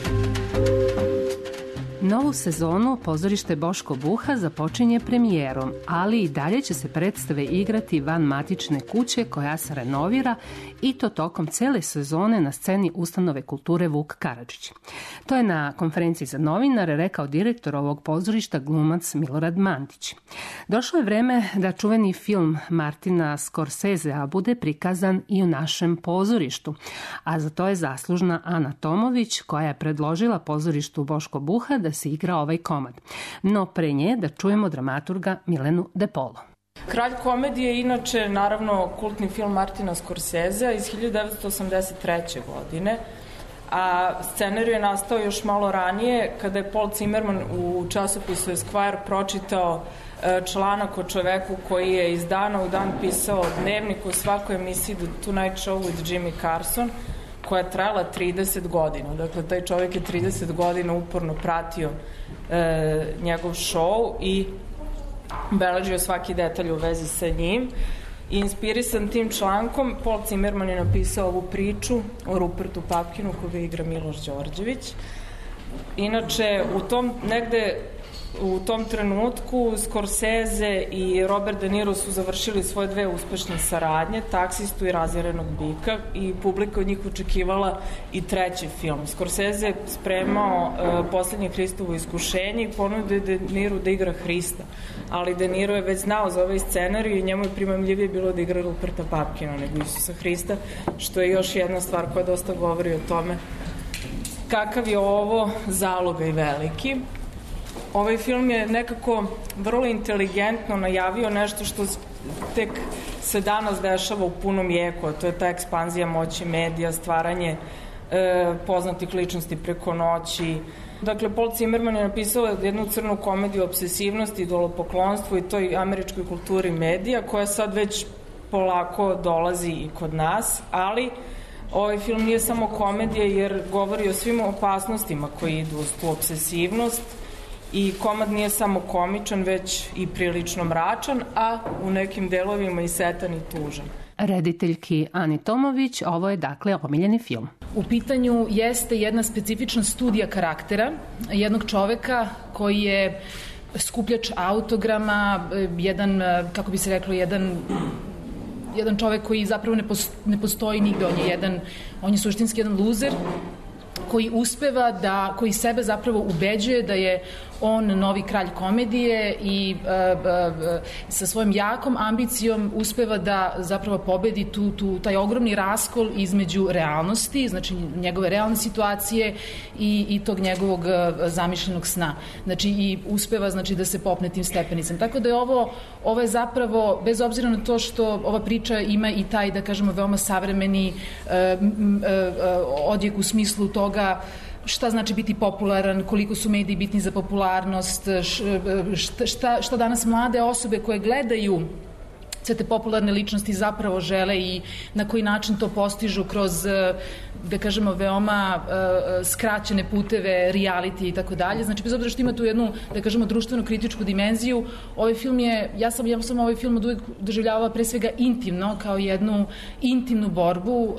Novu sezonu pozorište Boško Buha započinje premijerom, ali i dalje će se predstave igrati van matične kuće koja se renovira i to tokom cele sezone na sceni Ustanove kulture Vuk Karadžić. To je na konferenciji za novinare rekao direktor ovog pozorišta glumac Milorad Mandić. Došlo je vreme da čuveni film Martina Scorsesea bude prikazan i u našem pozorištu, a za to je zaslužna Ana Tomović koja je predložila pozorištu Boško Buha da se igra ovaj komad. No pre nje da čujemo dramaturga Milenu Depolo. Kralj komedije je inače, naravno, kultni film Martina Scorsesea iz hiljadu devetsto osamdeset treće. godine, a scenarij je nastao još malo ranije kada je Paul Zimmerman u časopisu Esquire pročitao članak o čoveku koji je iz dana u dan pisao dnevnik u svakoj emisiji The Tonight Show with Jimmy Carson, koja je trajala trideset godina. Dakle, taj čovjek je trideset godina uporno pratio e, njegov show i beležio svaki detalj u vezi sa njim. I inspirisan tim člankom, Paul Zimmerman je napisao ovu priču o Rupertu Papkinu koga igra Miloš Đorđević. Inače, u tom negde u tom trenutku Scorsese i Robert De Niro su završili svoje dve uspešne saradnje, Taksistu i Razjarenog bika, i publika od njih očekivala i treći film. Scorsese je spremao uh, Poslednje Hristovo iskušenje i ponudio De Niro da igra Hrista, ali De Niro je već znao za ovaj scenarij i njemu je primamljivije bilo da igra Ruperta Papkina nego Isusa Hrista, što je još jedna stvar koja dosta govori o tome kakav je ovo zalogaj veliki. Ovaj film je nekako vrlo inteligentno najavio nešto što tek se danas dešava u punom jeku, a to je ta ekspanzija moći medija, stvaranje e, poznatih ličnosti preko noći. Dakle, Paul Zimmerman je napisao jednu crnu komediju o obsesivnosti, idolopoklonstvu i toj američkoj kulturi medija, koja sad već polako dolazi i kod nas, ali ovaj film nije samo komedija jer govori o svim opasnostima koji idu uz tu obsesivnost. I komad nije samo komičan, već i prilično mračan, a u nekim delovima i setan i tužan. Rediteljki Ani Tomović, ovo je dakle omiljeni film. U pitanju jeste jedna specifična studija karaktera jednog čoveka koji je skupljač autograma, jedan, kako bi se reklo, jedan jedan čovek koji zapravo ne postoji, ne postoji nigde, on je jedan, on je suštinski jedan luzer koji uspeva da, koji sebe zapravo ubeđuje da je on novi kralj komedije i e, e, sa svojom jakom ambicijom uspeva da zapravo pobedi tu, tu, taj ogromni raskol između realnosti, znači njegove realne situacije i, i tog njegovog e, zamišljenog sna. Znači i uspeva znači, da se popne tim stepenicom. Tako da je ovo, ovo je zapravo, bez obzira na to što ova priča ima i taj, da kažemo, veoma savremeni e, m, e, odjek u smislu toga šta znači biti popularan, koliko su mediji bitni za popularnost, šta, šta danas mlade osobe koje gledaju sve te popularne ličnosti zapravo žele i na koji način to postižu kroz, da kažemo, veoma uh, skraćene puteve, reality i tako dalje. Znači, bez obzira što ima tu jednu, da kažemo, društveno-kritičku dimenziju, ovaj film je, ja sam, ja sam ovaj film od uvijek doživljavala pre svega intimno, kao jednu intimnu borbu uh, uh,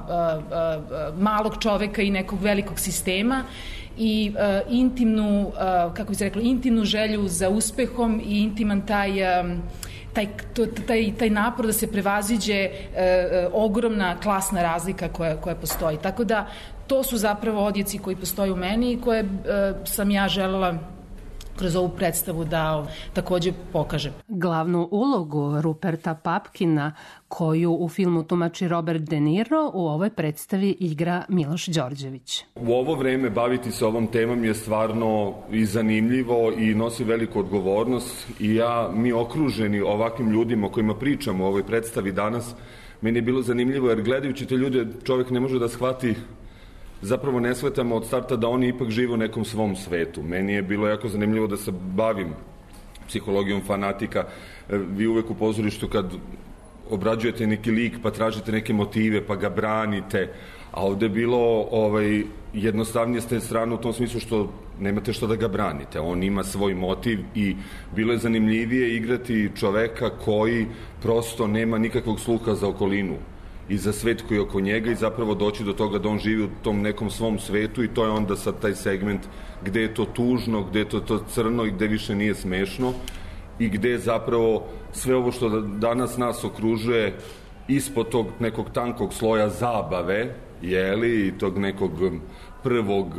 uh, malog čoveka i nekog velikog sistema i uh, intimnu, uh, kako bi se reklo, intimnu želju za uspehom i intiman taj um, Taj, to, taj, taj napor da se prevaziđe e, e, ogromna klasna razlika koja, koja postoji. Tako da to su zapravo odjeci koji postoje u meni i koje e, sam ja želela kroz ovu predstavu da takođe pokažem. Glavnu ulogu Ruperta Papkina, koju u filmu tumači Robert De Niro, u ovoj predstavi igra Miloš Đorđević. U ovo vreme baviti se ovom temom je stvarno i zanimljivo i nosi veliku odgovornost i ja, mi okruženi ovakvim ljudima o kojima pričamo u ovoj predstavi danas, meni je bilo zanimljivo jer gledajući te ljude čovjek ne može da shvati, zapravo ne shvatamo od starta da oni ipak žive u nekom svom svetu. Meni je bilo jako zanimljivo da se bavim psihologijom fanatika. Vi uvek u pozorištu kad obrađujete neki lik pa tražite neke motive pa ga branite, a ovde je bilo ovaj, jednostavnije ste strane u tom smislu što nemate što da ga branite. On ima svoj motiv i bilo je zanimljivije igrati čoveka koji prosto nema nikakvog sluha za okolinu i za svet koji je oko njega i zapravo doći do toga da on živi u tom nekom svom svetu i to je onda sad taj segment gde je to tužno, gde je to, to crno i gde više nije smešno i gde je zapravo sve ovo što danas nas okružuje ispod tog nekog tankog sloja zabave, jeli, i tog nekog prvog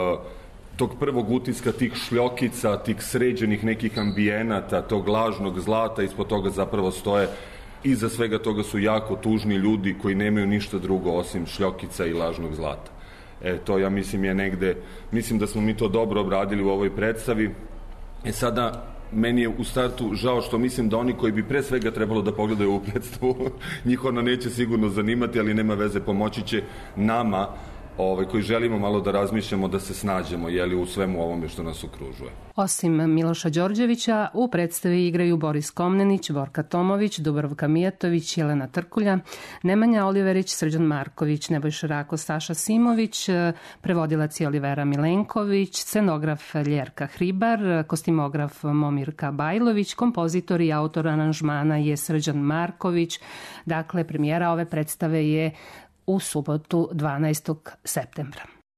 tog prvog utiska tih šljokica, tih sređenih nekih ambijenata, tog lažnog zlata, ispod toga zapravo stoje iza svega toga su jako tužni ljudi koji nemaju ništa drugo osim šljokica i lažnog zlata. E, to ja mislim je negde, mislim da smo mi to dobro obradili u ovoj predstavi. E sada, meni je u startu žao što mislim da oni koji bi pre svega trebalo da pogledaju ovu predstavu, njih ona neće sigurno zanimati, ali nema veze, pomoći će nama ovaj, koji želimo malo da razmišljamo, da se snađemo jeli, u svemu ovome što nas okružuje. Osim Miloša Đorđevića, u predstavi igraju Boris Komnenić, Borka Tomović, Dubravka Mijatović, Jelena Trkulja, Nemanja Oliverić, Srđan Marković, Nebojša Rako, Saša Simović, prevodilac je Olivera Milenković, scenograf Ljerka Hribar, kostimograf Momirka Bajlović, kompozitor i autor aranžmana je Srđan Marković. Dakle, premijera ove predstave je u subotu dvanaestog septembra.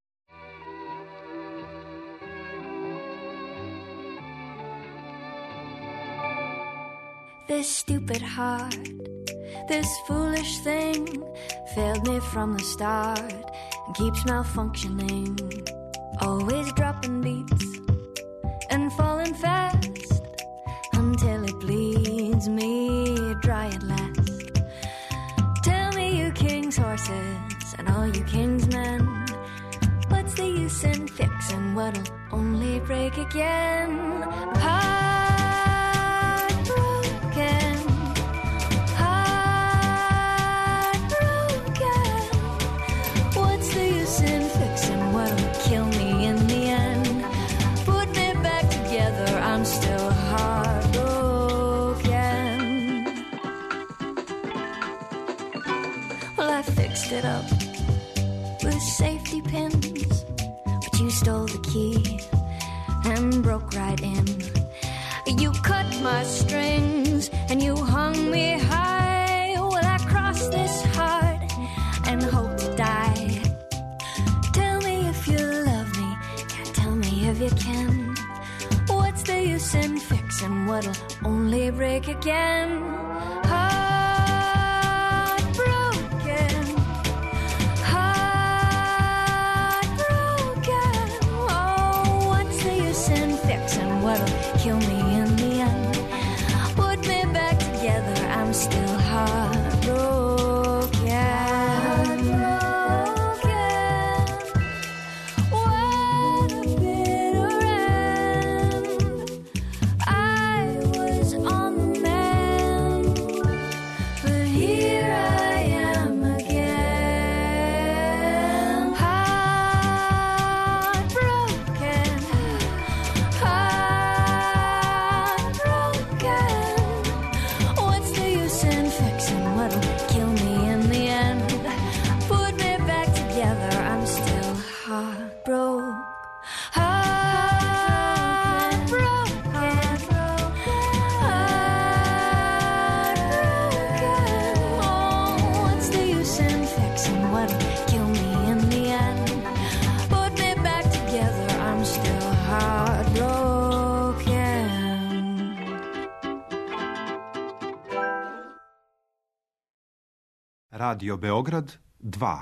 This stupid heart, this foolish thing, failed me from the start and keeps malfunctioning. Always dropping beats and falling fast until it bleeds me dry at last. Tell me, you king's horses and all you king's men, what's the use in fixing what'll only break again? Heartbroken, heartbroken, what's the use in fixing what'll kill me in the end? Put me back together, I'm still heartbroken. Well, I fixed it up with safety pins, but you stole the key and broke right in. You cut my strings and you hung me high. Well, I crossed this heart and hope to die. Tell me if you love me, yeah, tell me if you can. What's the use in fixing what'll only break again? Heartbroken, heartbroken, oh, what's the use in fixing what'll kill me in the end? Put me back together, I'm still heartbroken. Heartbroken, what a bitter end. I was on the mend, but here I am again. Heartbroken, heartbroken, what's the use in fixing what'll kill me in the end? Put me back together, I'm still heartbroken. Heartbroken, heartbroken, oh, what's the use in fixing what'll kill me in the end? Put me back together, I'm still heartbroken. Radio Beograd dva.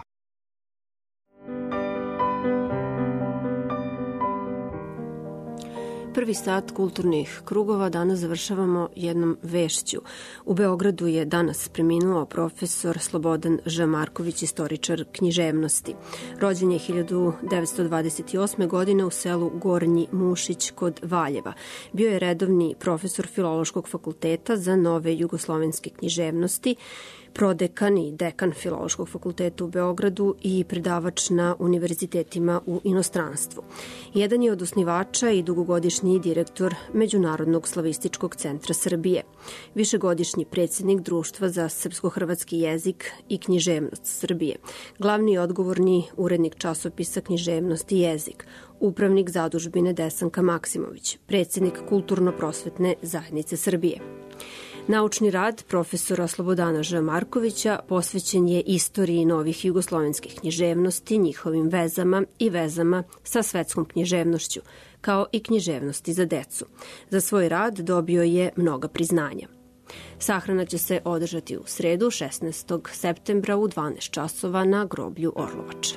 Prvi sat kulturnih krugova danas završavamo jednom vešću. U Beogradu je danas preminuo profesor Slobodan Ž. Marković, istoričar književnosti. Rođen je hiljadu devetsto dvadeset osme. godine u selu Gornji Mušić kod Valjeva. Bio je redovni profesor Filološkog fakulteta za nove jugoslovenske književnosti, prodekan i dekan Filološkog fakulteta u Beogradu i predavač na univerzitetima u inostranstvu. Jedan je od osnivača i dugogodišnji direktor Međunarodnog slavističkog centra Srbije, višegodišnji predsjednik Društva za srpsko-hrvatski jezik i književnost Srbije, glavni i odgovorni urednik časopisa Književnost i jezik, upravnik zadužbine Desanka Maksimović, predsjednik Kulturno-prosvetne zajednice Srbije. Naučni rad profesora Slobodana Ž. Markovića posvećen je istoriji novih jugoslovenskih književnosti, njihovim vezama i vezama sa svetskom književnošću, kao i književnosti za decu. Za svoj rad dobio je mnoga priznanja. Sahrana će se održati u sredu, šesnaestog septembra u dvanaest časova na groblju Orlovača.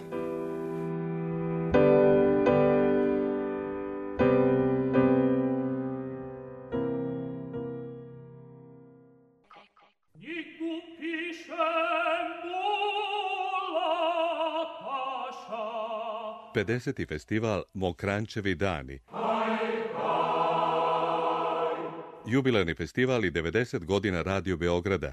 pedeseti festival Mokranjčevi dani. Jubilarni festival i devedeset godina Radio Beograda.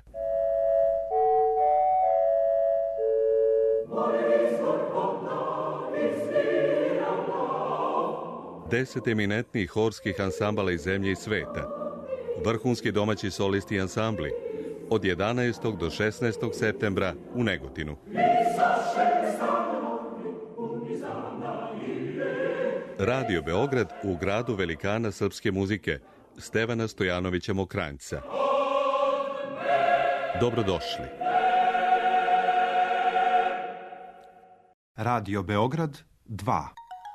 deset eminentnih horskih ansambala iz zemlje i sveta, vrhunski domaći solisti i ansambli, od jedanaestog do šesnaestog septembra u Negotinu. Radio Beograd u gradu velikana srpske muzike, Stevana Stojanovića Mokranjca. Dobrodošli. Radio Beograd dva.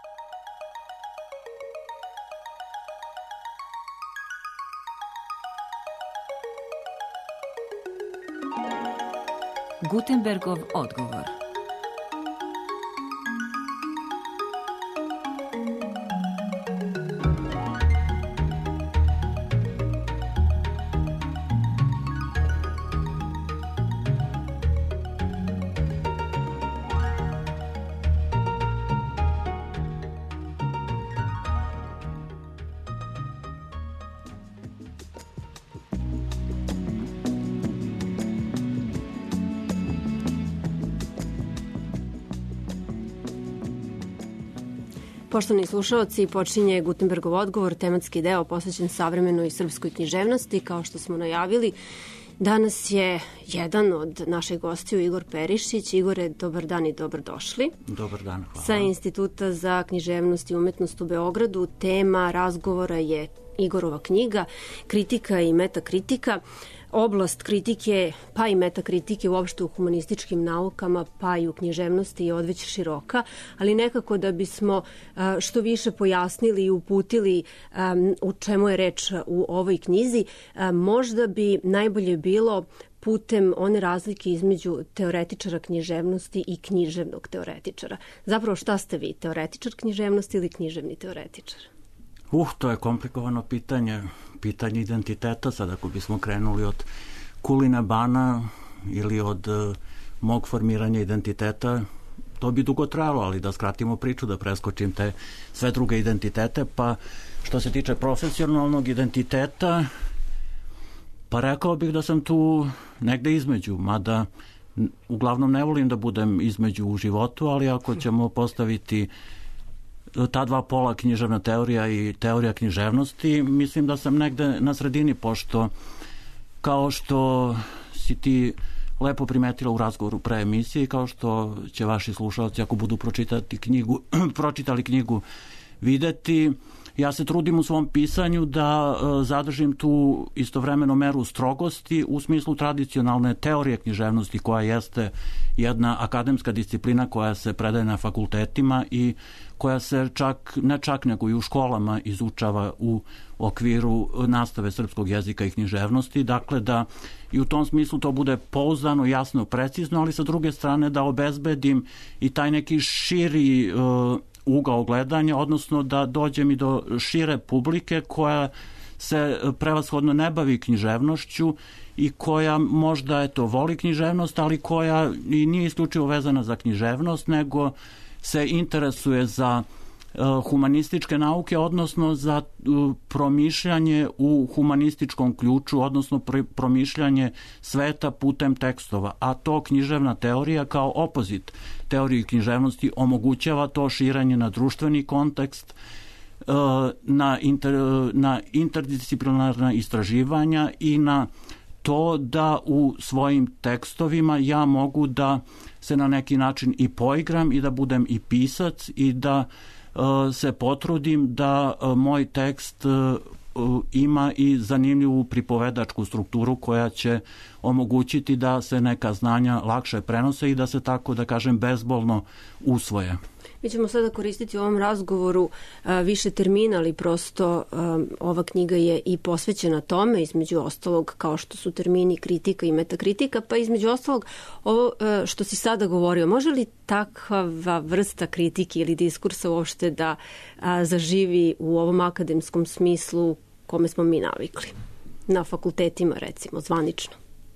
Gutenbergov odgovor. Poštovani slušaoci, počinje Gutenbergov odgovor, tematski deo posvećen savremenoj srpskoj književnosti. Kao što smo najavili, danas je jedan od naših gostiju, Igor Perišić. Igore, dobar dan i dobrodošli. Dobar dan, hvala. Sa Instituta za književnost i umetnost u Beogradu. Tema razgovora je Igorova knjiga Kritika i metakritika. Oblast kritike, pa i metakritike uopšte u humanističkim naukama, pa i u književnosti je odveć široka, ali nekako da bismo što više pojasnili i uputili u čemu je reč u ovoj knjizi, možda bi najbolje bilo putem one razlike između teoretičara književnosti i književnog teoretičara. Zapravo šta ste vi, teoretičar književnosti ili književni teoretičar? Uh, to je komplikovano pitanje, pitanje identiteta. Sad ako bismo krenuli od Kulina Bana ili od uh, mog formiranja identiteta, to bi dugo trajalo, ali da skratimo priču, da preskočim te sve druge identitete. Pa što se tiče profesionalnog identiteta, pa rekao bih da sam tu negde između, mada uglavnom ne volim da budem između u životu, ali ako ćemo postaviti ta dva pola, književna teorija i teorija književnosti, mislim da sam negde na sredini, pošto kao što si ti lepo primetila u razgovoru pre emisije, kao što će vaši slušalci, ako budu pročitati knjigu, pročitali knjigu, videti, ja se trudim u svom pisanju da uh, zadržim tu istovremeno meru strogosti u smislu tradicionalne teorije književnosti, koja jeste jedna akademska disciplina koja se predaje na fakultetima i koja se čak, ne čak nego i u školama izučava u okviru nastave srpskog jezika i književnosti. Dakle, da i u tom smislu to bude pouzdano, jasno, precizno, ali sa druge strane da obezbedim i taj neki širi uh, ugao gledanja, odnosno da dođem i do šire publike koja se prevashodno ne bavi književnošću i koja možda eto voli književnost, ali koja i nije isključivo vezana za književnost, nego se interesuje za uh, humanističke nauke, odnosno za uh, promišljanje u humanističkom ključu, odnosno pr promišljanje sveta putem tekstova. A to književna teorija kao opozit teoriji književnosti omogućava to širenje na društveni kontekst, uh, na, inter, na interdisciplinarna istraživanja i na to da u svojim tekstovima ja mogu da se na neki način i poigram i da budem i pisac i da uh, se potrudim da uh, moj tekst uh, ima i zanimljivu pripovedačku strukturu koja će omogućiti da se neka znanja lakše prenose i da se tako, da kažem, bezbolno usvoje. Mi ćemo sada koristiti u ovom razgovoru a, više termina, ali prosto a, ova knjiga je i posvećena tome, između ostalog kao što su termini kritika i metakritika, pa između ostalog ovo a, što si sada govorio, može li takva vrsta kritike ili diskursa uopšte da a, zaživi u ovom akademskom smislu kome smo mi navikli? Na fakultetima, recimo, zvanično.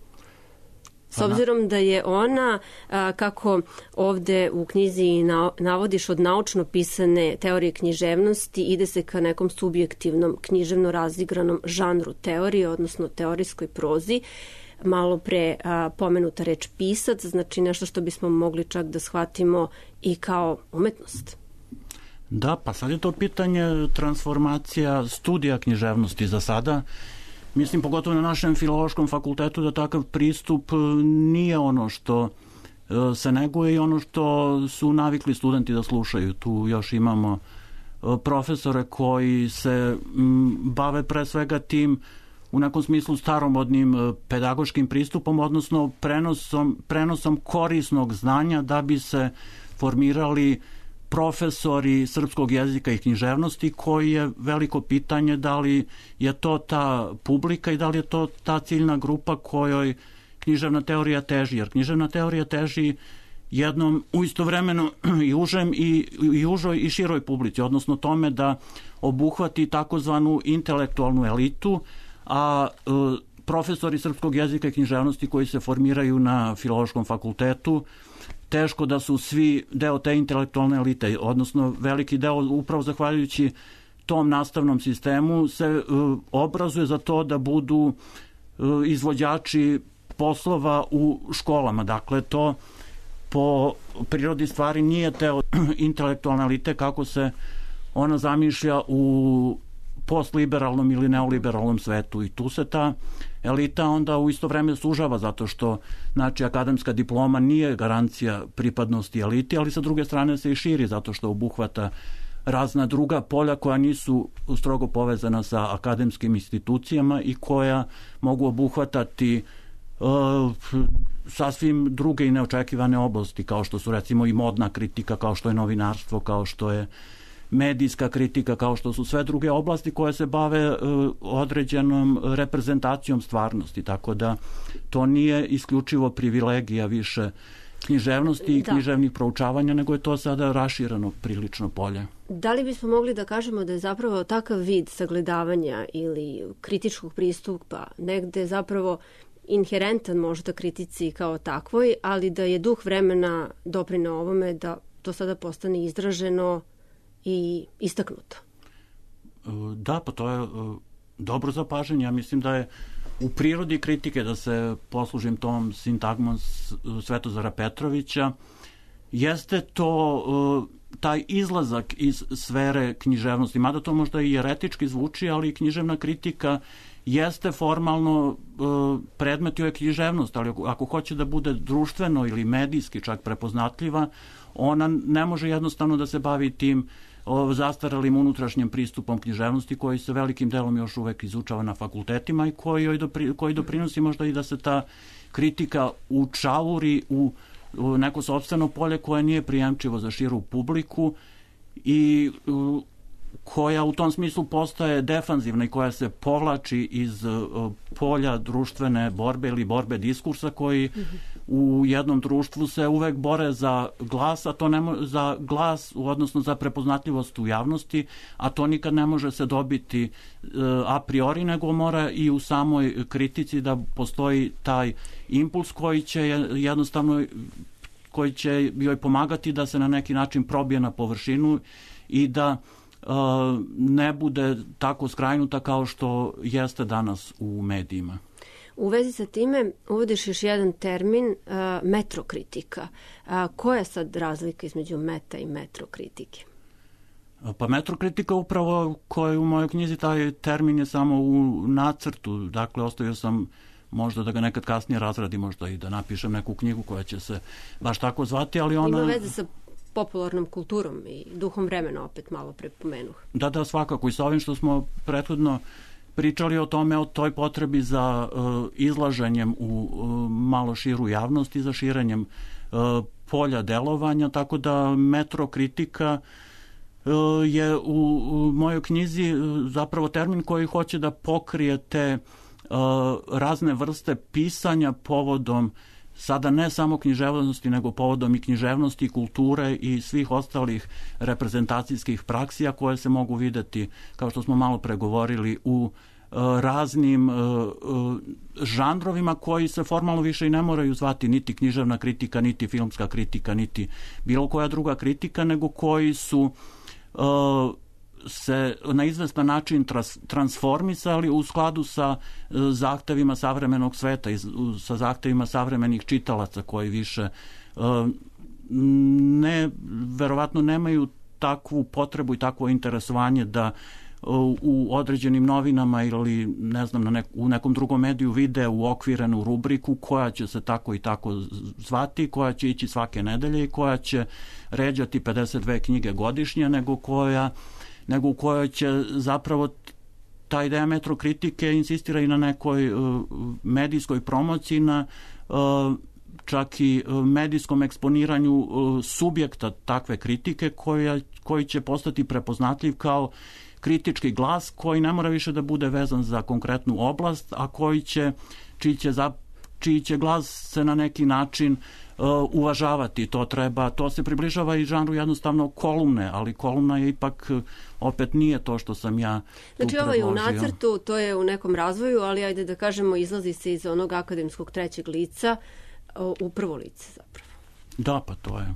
S obzirom da je ona, kako ovde u knjizi navodiš, od naučno pisane teorije književnosti, ide se ka nekom subjektivnom, književno razigranom žanru teorije, odnosno teorijskoj prozi. Malo pre pomenuta reč pisac, znači nešto što bismo mogli čak da shvatimo i kao umetnost. Da, pa sad je to pitanje transformacija studija književnosti za sada. Mislim, pogotovo na našem filološkom fakultetu, da takav pristup nije ono što se neguje i ono što su navikli studenti da slušaju. Tu još imamo profesore koji se bave pre svega tim u nekom smislu staromodnim pedagoškim pristupom, odnosno prenosom, prenosom korisnog znanja da bi se formirali profesori srpskog jezika i književnosti, koji je veliko pitanje da li je to ta publika i da li je to ta ciljna grupa kojoj književna teorija teži, jer književna teorija teži jednom u istovremeno i užem i, i užoj i široj publici, odnosno tome da obuhvati takozvanu intelektualnu elitu, a e, profesori srpskog jezika i književnosti koji se formiraju na filološkom fakultetu teško da su svi deo te intelektualne elite, odnosno veliki deo upravo zahvaljujući tom nastavnom sistemu se e, obrazuje za to da budu e, izvođači poslova u školama. Dakle, to po prirodi stvari nije teo intelektualne elite kako se ona zamišlja u postliberalnom ili neoliberalnom svetu, i tu se ta elita onda u isto vreme sužava, zato što znači akademska diploma nije garancija pripadnosti eliti, ali sa druge strane se i širi zato što obuhvata razna druga polja koja nisu strogo povezana sa akademskim institucijama i koja mogu obuhvatati uh, sasvim druge i neočekivane oblasti, kao što su recimo i modna kritika, kao što je novinarstvo, kao što je medijska kritika, kao što su sve druge oblasti koje se bave uh, određenom reprezentacijom stvarnosti, tako da to nije isključivo privilegija više književnosti i da. književnih proučavanja, nego je to sada rašireno prilično polje. Da li bismo mogli da kažemo da je zapravo takav vid sagledavanja ili kritičkog pristupa negde zapravo inherentan možda kritici kao takvoj, ali da je duh vremena doprineo ovome da to sada postane izraženo i istaknuto? Da, pa to je dobro zapažanje. Ja mislim da je u prirodi kritike, da se poslužim tom sintagmom Svetozara Petrovića, jeste to taj izlazak iz sfere književnosti, mada to možda i eretički zvuči, ali književna kritika jeste formalno predmet joj je književnost, ali ako hoće da bude društveno ili medijski čak prepoznatljiva, ona ne može jednostavno da se bavi tim zastaralim unutrašnjim pristupom književnosti koji se velikim delom još uvek izučava na fakultetima i koji, dopri, koji doprinosi možda i da se ta kritika učauri u, u neko sopstveno polje koje nije prijemčivo za širu publiku i u, koja u tom smislu postaje defanzivna i koja se povlači iz uh, polja društvene borbe ili borbe diskursa koji mm-hmm. u jednom društvu se uvek bore za glas, a to ne mo- za glas, odnosno za prepoznatljivost u javnosti, a to nikad ne može se dobiti uh, a priori, nego mora i u samoj kritici da postoji taj impuls koji će jednostavno koji će joj pomagati da se na neki način probije na površinu i da ne bude tako skrajnuta kao što jeste danas u medijima. U vezi sa time uvodiš još jedan termin, uh, metrokritika. Uh, koja je sad razlika između meta i metrokritike? Pa metrokritika upravo koja je u mojoj knjizi, taj termin je samo u nacrtu, dakle ostavio sam možda da ga nekad kasnije razradi, možda i da napišem neku knjigu koja će se baš tako zvati, ali ona... Ima veze sa popularnom kulturom i duhom vremena, opet malo prepomenuh. Da, da, svakako. I sa ovim što smo prethodno pričali o tome, o toj potrebi za uh, izlaženjem u uh, malo širu javnost i za širenjem uh, polja delovanja, tako da metrokritika uh, je u, u mojoj knjizi uh, zapravo termin koji hoće da pokrije te uh, razne vrste pisanja povodom sada ne samo književnosti, nego povodom i književnosti, kulture i svih ostalih reprezentacijskih praksija koje se mogu videti, kao što smo malo pregovorili, u uh, raznim uh, uh, žanrovima koji se formalno više i ne moraju zvati niti književna kritika, niti filmska kritika, niti bilo koja druga kritika, nego koji su uh, se na izvestan način trans, transformisali u skladu sa e, zahtevima savremenog sveta i sa zahtevima savremenih čitalaca koji više e, ne, verovatno nemaju takvu potrebu i takvo interesovanje da u određenim novinama ili ne znam na nek, u nekom drugom mediju vide uokvirenu rubriku koja će se tako i tako zvati, koja će ići svake nedelje i koja će ređati pedeset dve knjige godišnje, nego koja nego u kojoj će zapravo ta ideja metrokritike insistira i na nekoj uh, medijskoj promociji, na uh, čak i medijskom eksponiranju uh, subjekta takve kritike koja, koji će postati prepoznatljiv kao kritički glas koji ne mora više da bude vezan za konkretnu oblast, a koji će, čiji će, za, čiji će glas se na neki način uh, uvažavati. To treba, to se približava i žanru jednostavno kolumne, ali kolumna je ipak opet nije to što sam ja tu znači, ovo je u predložio. nacrtu, to je u nekom razvoju, ali ajde da kažemo, izlazi se iz onog akademskog trećeg lica u prvo lice zapravo. Da, pa to je.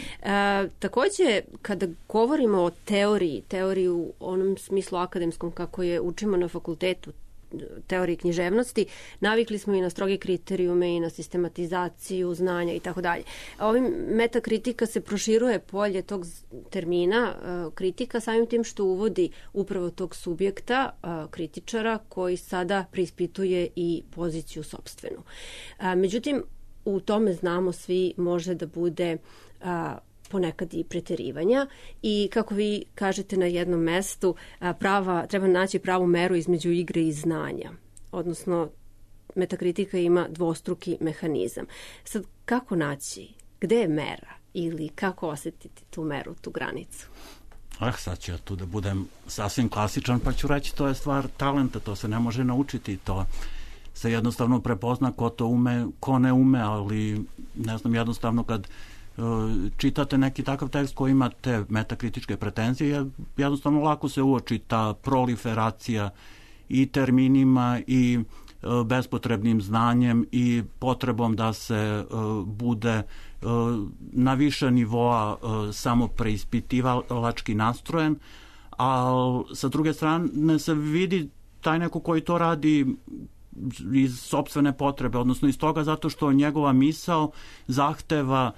E, takođe, kada govorimo o teoriji, teoriji u onom smislu akademskom kako je učimo na fakultetu, teoriji književnosti, navikli smo i na stroge kriterijume i na sistematizaciju znanja i tako dalje. Ovim metakritika se proširuje polje tog termina kritika samim tim što uvodi upravo tog subjekta, kritičara, koji sada preispituje i poziciju sopstvenu. Međutim, u tome znamo svi može da bude a, ponekad i preterivanja i kako vi kažete na jednom mestu, a, prava, treba naći pravu meru između igre i znanja. Odnosno, metakritika ima dvostruki mehanizam. Sad, kako naći? Gde je mera? Ili kako osetiti tu meru, tu granicu? Ah, sad ću ja tu da budem sasvim klasičan, pa ću reći to je stvar talenta, to se ne može naučiti, to se jednostavno prepozna ko to ume, ko ne ume, ali ne znam, jednostavno kad uh, čitate neki takav tekst koji ima te metakritičke pretenzije, jednostavno lako se uoči ta proliferacija i terminima i uh, bespotrebnim znanjem i potrebom da se uh, bude uh, na više nivoa uh, samo preispitivalački nastrojen, a sa druge strane se vidi taj neko koji to radi iz sopstvene potrebe, odnosno iz toga zato što njegova misao zahteva,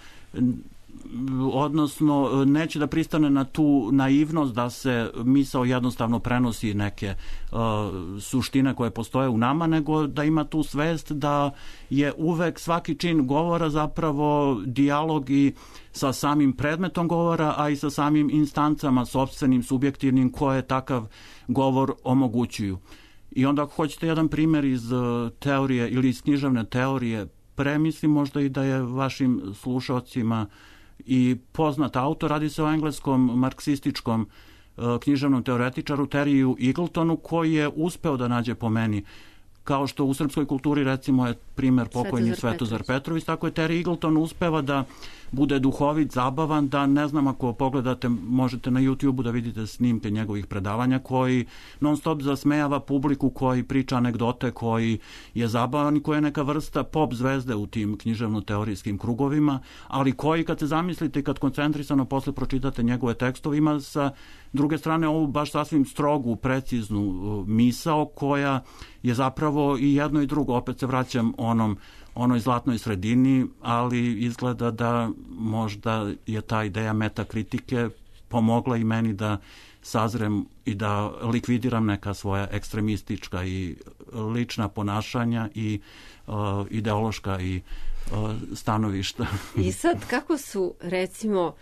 odnosno neće da pristane na tu naivnost da se misao jednostavno prenosi neke uh, suštine koje postoje u nama, nego da ima tu svest da je uvek svaki čin govora zapravo dijalog i sa samim predmetom govora, a i sa samim instancama sopstvenim, subjektivnim koje takav govor omogućuju. I onda ako hoćete jedan primjer iz teorije ili iz književne teorije, premislim možda i da je vašim slušalcima i poznat autor, radi se o engleskom marksističkom književnom teoretičaru Terryu Eagletonu, koji je uspeo da nađe po meni, kao što u srpskoj kulturi recimo je primer pokojni Svetozar Petrović, tako je Terry Eagleton uspeva da bude duhovit, zabavan, da ne znam ako pogledate, možete na YouTube-u da vidite snimke njegovih predavanja, koji non stop zasmejava publiku, koji priča anegdote, koji je zabavan i koji je neka vrsta pop zvezde u tim književno-teorijskim krugovima, ali koji kad se zamislite i kad koncentrisano posle pročitate njegove tekstove, ima sa druge strane ovu baš sasvim strogu, preciznu misao koja je zapravo i jedno i drugo, opet se vraćam onom onoj zlatnoj sredini, ali izgleda da možda je ta ideja metakritike pomogla i meni da sazrem i da likvidiram neka svoja ekstremistička i lična ponašanja i uh, ideološka i uh, stanovišta. I sad kako su recimo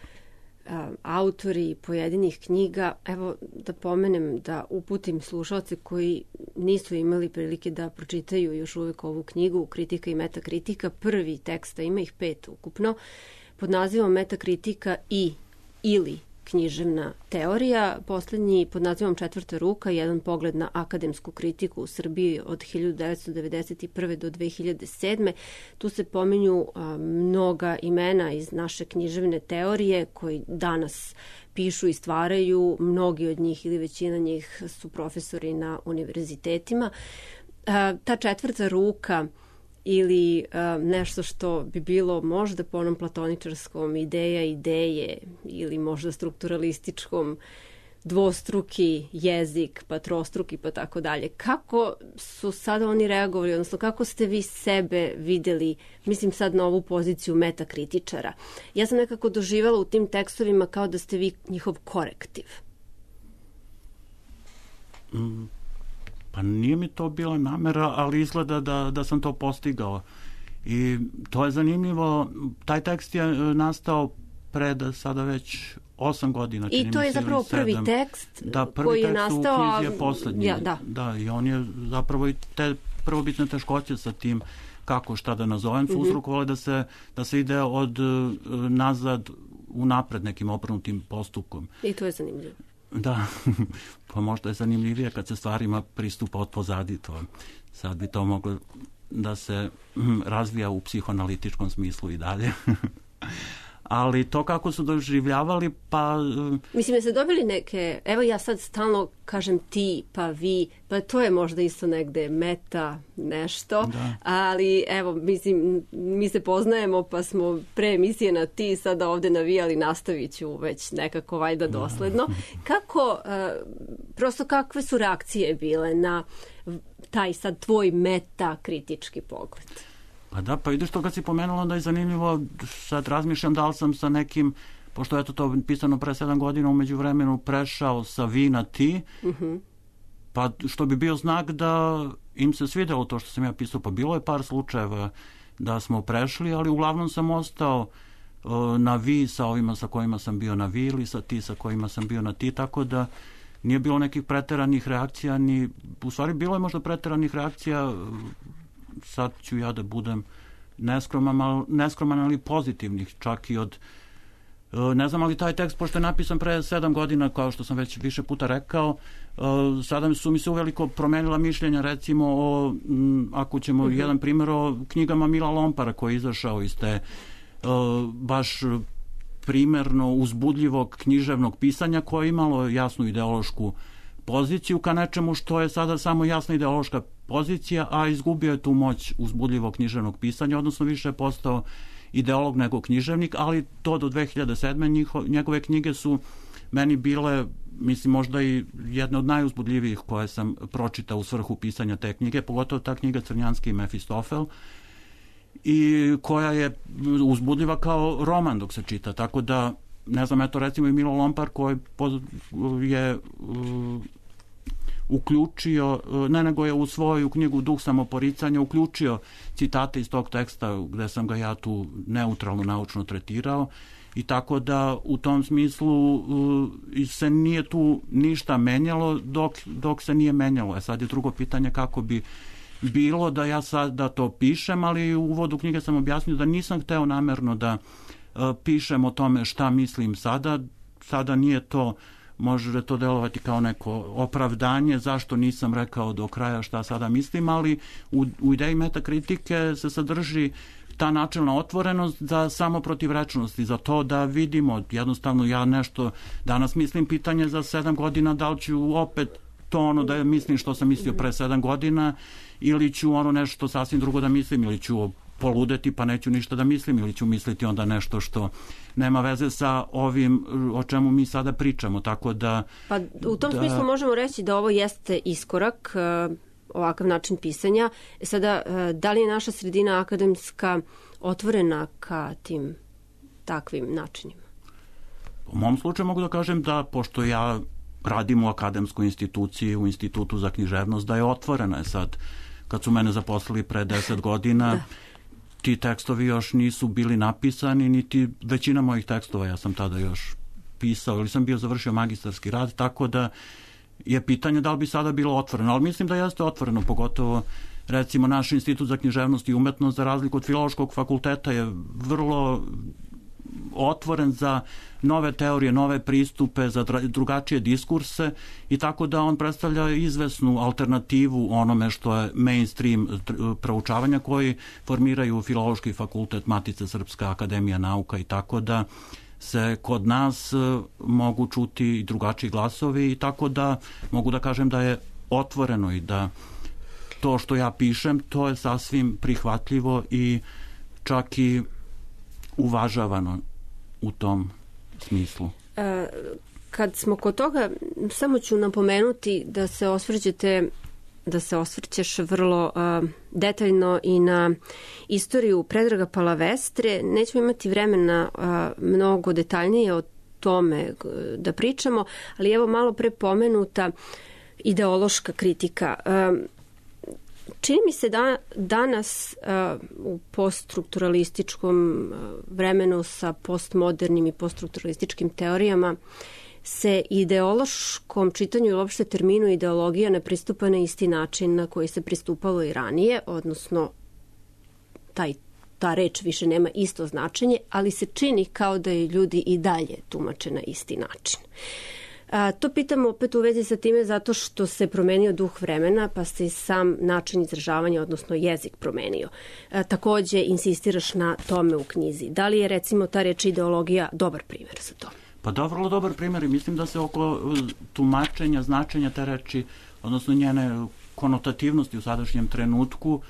autori pojedinih knjiga, evo da pomenem, da uputim slušalce koji nisu imali prilike da pročitaju još uvek ovu knjigu Kritika i metakritika, prvi teksta, ima ih pet ukupno, pod nazivom Metakritika i ili književna teorija, poslednji pod nazivom Četvrta ruka, jedan pogled na akademsku kritiku u Srbiji od hiljadu devetsto devedeset prve do dve hiljade sedme. Tu se pominju a, mnoga imena iz naše književne teorije koji danas pišu i stvaraju, mnogi od njih ili većina njih su profesori na univerzitetima. A, ta četvrta ruka ili uh, nešto što bi bilo možda po onom platoničarskom ideja ideje ili možda strukturalističkom dvostruki jezik, pa trostruki, pa tako dalje. Kako su sada oni reagovali, odnosno kako ste vi sebe videli, mislim sad na ovu poziciju metakritičara? Ja sam nekako doživala u tim tekstovima kao da ste vi njihov korektiv. Mm, pa nije mi to bila namera, ali izgleda da, da sam to postigao. I to je zanimljivo. Taj tekst je nastao pred sada već osam godina. I to je zapravo prvi tekst da, prvi koji je tekst nastao. U knjizi je poslednji. Ja, da. da, i on je zapravo i te prvobitne teškoće sa tim kako šta da nazovem su uzrokovali da se, da se ide od nazad u napred nekim obrnutim postupkom. I to je zanimljivo. Da, pa možda je zanimljivije kad se stvarima pristupa od pozadi. To. Sad bi to moglo da se razvija u psihoanalitičkom smislu i dalje. Ali to kako su doživljavali, pa... Mislim, da ste dobili neke, evo ja sad stalno kažem ti, pa vi, pa to je možda isto negde meta, nešto, da. Ali evo, mislim, mi se poznajemo, pa smo pre emisije na ti, sada ovde navijali, nastavit ću već nekako valjda dosledno. Kako, prosto kakve su reakcije bile na taj sad tvoj meta kritički pogled? Pa da, pa vidiš to kad si pomenula, onda je zanimljivo, sad razmišljam da li sam sa nekim, pošto je to pisano pre sedam godina, umeđu vremenu prešao sa vi na ti, uh-huh. pa što bi bio znak da im se svidelo to što sam ja pisao, pa bilo je par slučajeva da smo prešli, ali uglavnom sam ostao uh, na vi sa ovima sa kojima sam bio na vi ili sa ti sa kojima sam bio na ti, tako da nije bilo nekih preteranih reakcija, ni, u stvari bilo je možda preteranih reakcija, sad ću ja da budem neskroman, neskroman ali pozitivnih, čak i od, ne znam, ali taj tekst, pošto je napisan pre sedam godina, kao što sam već više puta rekao, sada su mi se uveliko promenila mišljenja, recimo, o, ako ćemo uh-huh. jedan primjer, o knjigama Mila Lompara, koji je izašao iz te baš primerno uzbudljivog književnog pisanja, koje je imalo jasnu ideološku poziciju ka nečemu što je sada samo jasna ideološka pozicija, a izgubio je tu moć uzbudljivog književnog pisanja, odnosno više je postao ideolog nego književnik, ali to do dve hiljade sedme njiho, njegove knjige su meni bile, mislim, možda i jedne od najuzbudljivijih koje sam pročitao u svrhu pisanja te knjige, pogotovo ta knjiga Crnjanski i Mefistofel, i koja je uzbudljiva kao roman dok se čita, tako da, ne znam, eto recimo i Milo Lompar koji je uh, uključio, ne nego je u svoju knjigu Duh samoporicanja uključio citate iz tog teksta gde sam ga ja tu neutralno naučno tretirao, i tako da u tom smislu uh, se nije tu ništa menjalo dok, dok se nije menjalo. E sad je drugo pitanje kako bi bilo da ja sad da to pišem, ali u uvodu knjige sam objasnio da nisam hteo namerno da uh, pišem o tome šta mislim sada. Sada nije to, može to delovati kao neko opravdanje zašto nisam rekao do kraja šta sada mislim, ali u, u ideji metakritike se sadrži ta načelna otvorenost za samo protivrečnosti, za to da vidimo, jednostavno ja nešto danas mislim, pitanje za sedam godina, da li ću opet to ono da mislim što sam mislio pre sedam godina, ili ću ono nešto sasvim drugo da mislim, ili ću poludeti pa neću ništa da mislim, ili ću misliti onda nešto što nema veze sa ovim o čemu mi sada pričamo, tako da... Pa u tom da... smislu možemo reći da ovo jeste iskorak, ovakav način pisanja. Sada, da li je naša sredina akademska otvorena ka tim takvim načinima? U mom slučaju mogu da kažem da, pošto ja radim u akademskoj instituciji, u Institutu za književnost, da je otvorena. Je sad, kad su mene zaposlili pre deset godina, da. Ti tekstovi još nisu bili napisani, niti većina mojih tekstova ja sam tada još pisao, ili sam bio završio magistarski rad, tako da je pitanje da li bi sada bilo otvoreno, ali mislim da jeste otvoreno, pogotovo recimo naš Institut za književnost i umetnost, za razliku od Filološkog fakulteta, je vrlo otvoren za nove teorije, nove pristupe, za drugačije diskurse, i tako da on predstavlja izvesnu alternativu onome što je mainstream proučavanja koji formiraju Filološki fakultet, Matica Srpska, Akademija nauka, i tako da se kod nas mogu čuti i drugačiji glasovi, i tako da mogu da kažem da je otvoreno i da to što ja pišem, to je sasvim prihvatljivo i čak i uvažavano u tom smislu. E, kad smo kod toga, samo ću napomenuti da se osvrćete da se osvrćeš vrlo uh, detaljno i na istoriju Predraga Palavestre. Nećemo imati vremena uh, mnogo detaljnije o tome da pričamo, ali evo malo pre pomenuta ideološka kritika. Uh, čini mi se da danas uh, u poststrukturalističkom uh, vremenu sa postmodernim i poststrukturalističkim teorijama se ideološkom čitanju i uopšte terminu ideologija ne pristupa na isti način na koji se pristupalo i ranije, odnosno taj, ta reč više nema isto značenje, ali se čini kao da je ljudi i dalje tumače na isti način. A, to pitam opet u vezi sa time zato što se promenio duh vremena, pa se i sam način izražavanja, odnosno jezik promenio. A, takođe insistiraš na tome u knjizi. Da li je recimo ta reč ideologija dobar primjer za to? Pa da, vrlo dobar primjer i mislim da se oko tumačenja, značenja te reči, odnosno njene konotativnosti u sadašnjem trenutku,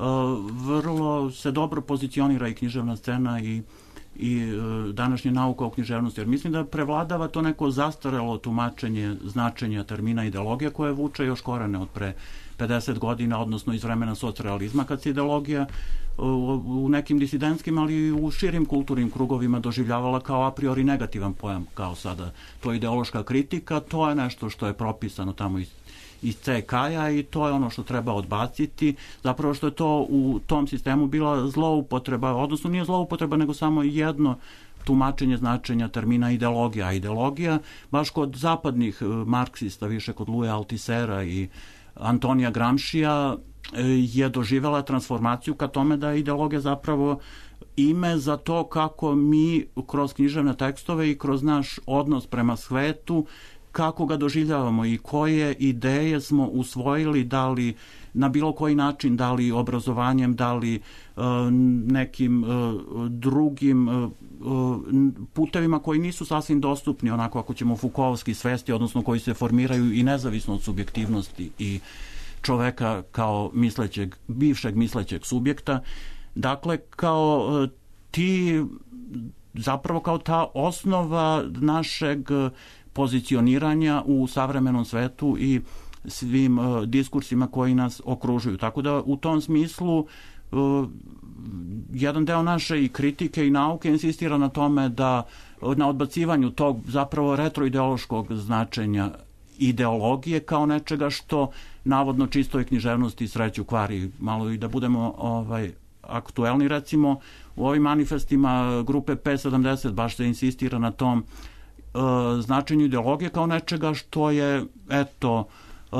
vrlo se dobro pozicionira i književna scena i, i današnja nauka o književnosti. Jer mislim da prevladava to neko zastarelo tumačenje značenja termina ideologija koje vuče još korene od pre pedeset godina, odnosno iz vremena socrealizma, kad se ideologija u nekim disidentskim, ali i u širim kulturnim krugovima doživljavala kao a priori negativan pojam, kao sada to je ideološka kritika, to je nešto što je propisano tamo iz, iz C K-a i to je ono što treba odbaciti, zapravo što je to u tom sistemu bila zloupotreba, odnosno nije zloupotreba, nego samo jedno tumačenje značenja termina ideologija. A ideologija, baš kod zapadnih marksista, više kod Louisa Althusera i Antonija Gramscija, je doživjela transformaciju ka tome da je ideologija zapravo ime za to kako mi kroz književne tekstove i kroz naš odnos prema svetu, kako ga doživljavamo i koje ideje smo usvojili, da li na bilo koji način, da li obrazovanjem, da li uh, nekim uh, drugim uh, putevima koji nisu sasvim dostupni, onako ako ćemo Foucaultski svesti, odnosno koji se formiraju i nezavisno od subjektivnosti i čoveka kao mislećeg, bivšeg mislećeg subjekta. Dakle, kao ti, zapravo kao ta osnova našeg pozicioniranja u savremenom svetu i svim uh, diskursima koji nas okružuju. Tako da u tom smislu uh, jedan deo naše i kritike i nauke insistira na tome da na odbacivanju tog zapravo retroideološkog značenja ideologije kao nečega što navodno čistoj književnosti sreću kvari. Malo i da budemo ovaj, aktuelni, recimo u ovim manifestima grupe P sedamdeset baš se insistira na tom uh, značenju ideologije kao nečega što je eto uh,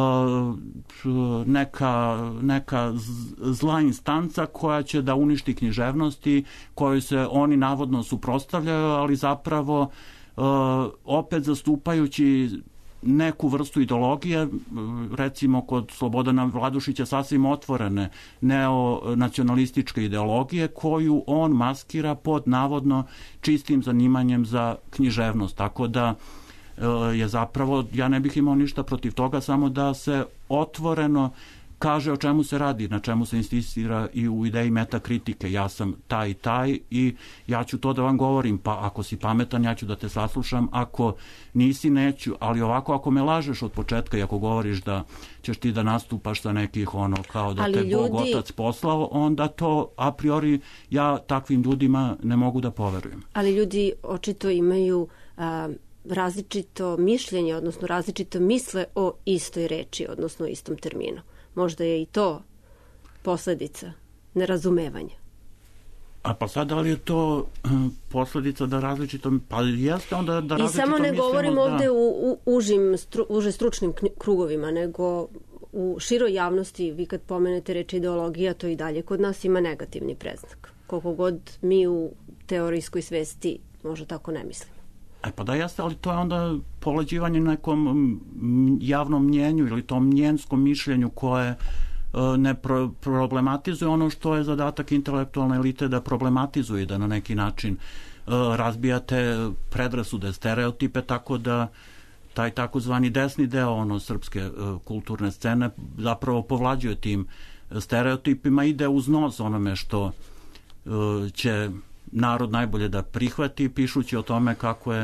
neka, neka zla instanca koja će da uništi književnosti, koju se oni navodno suprotstavljaju, ali zapravo uh, opet zastupajući neku vrstu ideologije, recimo kod Slobodana Vladušića sasvim otvorene neonacionalističke ideologije koju on maskira pod navodno čistim zanimanjem za književnost. Tako da je zapravo, ja ne bih imao ništa protiv toga, samo da se otvoreno kaže o čemu se radi, na čemu se insistira i u ideji metakritike. Ja sam taj i taj i ja ću to da vam govorim, pa ako si pametan ja ću da te saslušam, ako nisi neću, ali ovako ako me lažeš od početka i ako govoriš da ćeš ti da nastupaš sa nekih ono kao da ali te ljudi... Bog otac poslao, onda to a priori ja takvim ljudima ne mogu da poverujem. Ali ljudi očito imaju a, različito mišljenje, odnosno različito misle o istoj reči, odnosno istom terminu. Možda je i to posledica nerazumevanja. A pa sad, da li je to posledica da različito... Pa jeste onda da različito mislimo... I samo ne govorim ovde da... u, u užim, stru, uže stručnim krugovima, nego u široj javnosti, vi kad pomenete reč ideologija, to i dalje kod nas ima negativni predznak. Koliko god mi u teorijskoj svesti možda tako ne mislimo. E pa da jeste, ali to je onda poleđivanje nekom javnom mnjenju ili tom mnjenskom mišljenju koje ne pro- problematizuje ono što je zadatak intelektualne elite da problematizuje, da na neki način razbijate predrasude, stereotipe, tako da taj takozvani desni deo ono srpske kulturne scene zapravo povlađuje tim stereotipima, ide uz nos onome što će narod najbolje da prihvati, pišući o tome kako je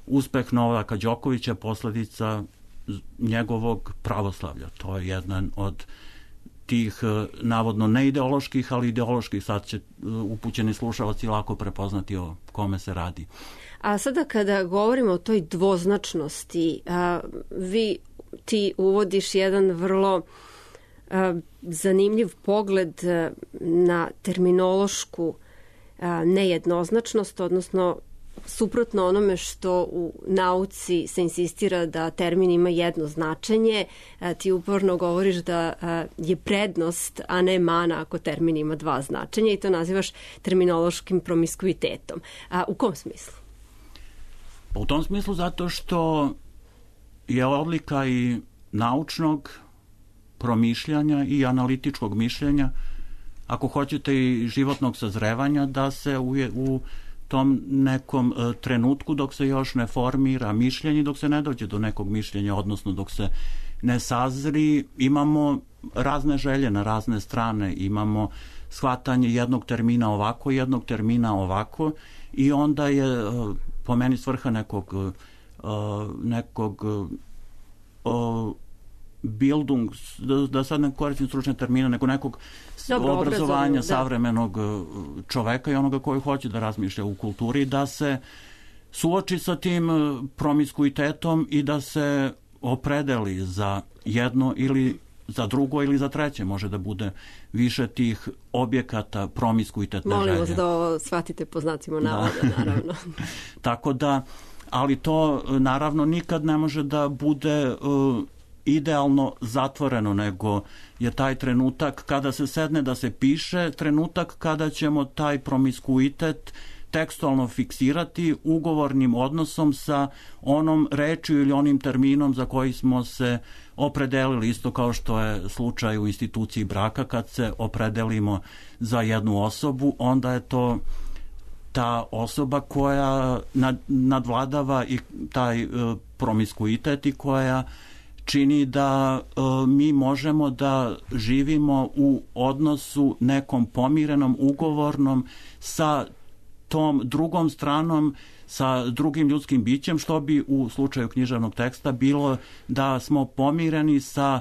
uspeh Novaka Đokovića je posledica njegovog pravoslavlja. To je jedan od tih navodno neideoloških, ali ideoloških, sad će upućeni slušalci lako prepoznati o kome se radi. A sada kada govorimo o toj dvoznačnosti, a, vi ti uvodiš jedan vrlo a, zanimljiv pogled na terminološku a, nejednoznačnost, odnosno suprotno onome što u nauci se insistira da termin ima jedno značenje, ti uporno govoriš da je prednost, a ne mana ako termin ima dva značenja i to nazivaš terminološkim promiskuitetom. A u kom smislu? U tom smislu zato što je odlika i naučnog promišljanja i analitičkog mišljenja, ako hoćete i životnog sazrevanja, da se u, u tom nekom e, trenutku dok se još ne formira mišljenje, dok se ne dođe do nekog mišljenja, odnosno dok se ne sazri, imamo razne želje na razne strane, imamo shvatanje jednog termina ovako, jednog termina ovako i onda je e, po meni svrha nekog e, nekog e, bildung, da, da sad ne koristim stručne termine, nego nekog Dobro, obrazovanja da. savremenog čoveka i onoga koji hoće da razmišlja u kulturi, da se suoči sa tim promiskuitetom i da se opredeli za jedno ili za drugo ili za treće. Može da bude više tih objekata promiskuitetne želje. Molim vas da ovo shvatite po znacima navoda, da. naravno. Tako da, ali to naravno nikad ne može da bude uh, idealno zatvoreno, nego je taj trenutak kada se sedne da se piše, trenutak kada ćemo taj promiskuitet tekstualno fiksirati ugovornim odnosom sa onom rečju ili onim terminom za koji smo se opredelili, isto kao što je slučaj u instituciji braka, kad se opredelimo za jednu osobu, onda je to ta osoba koja nad, nadvladava i taj uh, promiskuitet i koja čini da e, mi možemo da živimo u odnosu nekom pomirenom, ugovornom sa tom drugom stranom, sa drugim ljudskim bićem, što bi u slučaju književnog teksta bilo da smo pomireni sa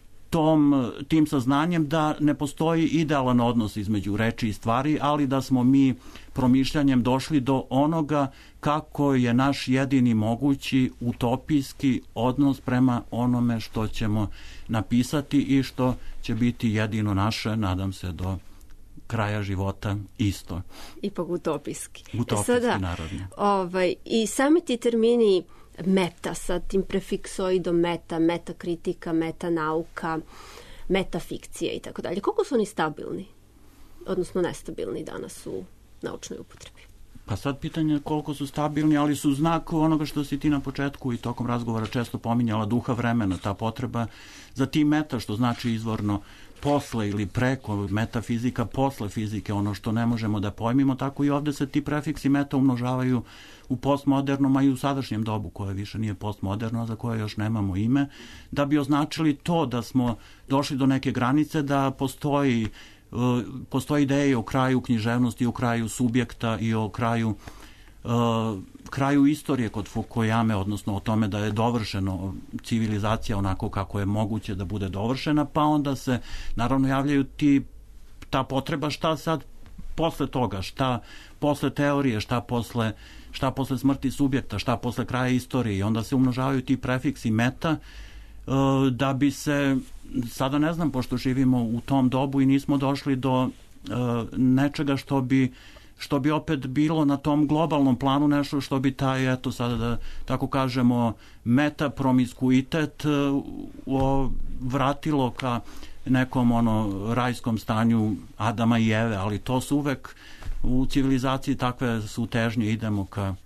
tom, tim saznanjem da ne postoji idealan odnos između reči i stvari, ali da smo mi promišljanjem došli do onoga kako je naš jedini mogući utopijski odnos prema onome što ćemo napisati i što će biti jedino naše, nadam se, do kraja života isto. Ipak utopijski. Utopijski, Sada, naravno. Ovaj, i sami ti termini meta sa tim prefiksoidom meta, metakritika, metanauka, metafikcija i tako dalje. Koliko su oni stabilni, odnosno nestabilni danas u naučnoj upotrebi? Pa sad pitanje koliko su stabilni, ali su znak onoga što si ti na početku i tokom razgovora često pominjala, duha vremena, ta potreba za tim meta, što znači izvorno posle ili preko, metafizika posle fizike, ono što ne možemo da pojmimo, tako i ovde se ti prefiksi meta umnožavaju u postmodernom, a i u sadašnjem dobu, koje više nije postmoderno, a za koje još nemamo ime, da bi označili to da smo došli do neke granice, da postoji postoji ideja o kraju književnosti, o kraju subjekta i o kraju uh, kraju istorije kod Fukuyame, odnosno o tome da je dovršeno civilizacija onako kako je moguće da bude dovršena, pa onda se naravno javljaju ti ta potreba šta sad posle toga, šta posle teorije, šta posle, šta posle smrti subjekta, šta posle kraja istorije i onda se umnožavaju ti prefiksi meta uh, da bi se sada ne znam, pošto živimo u tom dobu i nismo došli do uh, nečega što bi što bi opet bilo na tom globalnom planu nešto što bi taj, eto sada da tako kažemo, metapromiskuitet uh, vratilo ka nekom ono rajskom stanju Adama i Eve, ali to su uvek u civilizaciji takve su težnje, idemo ka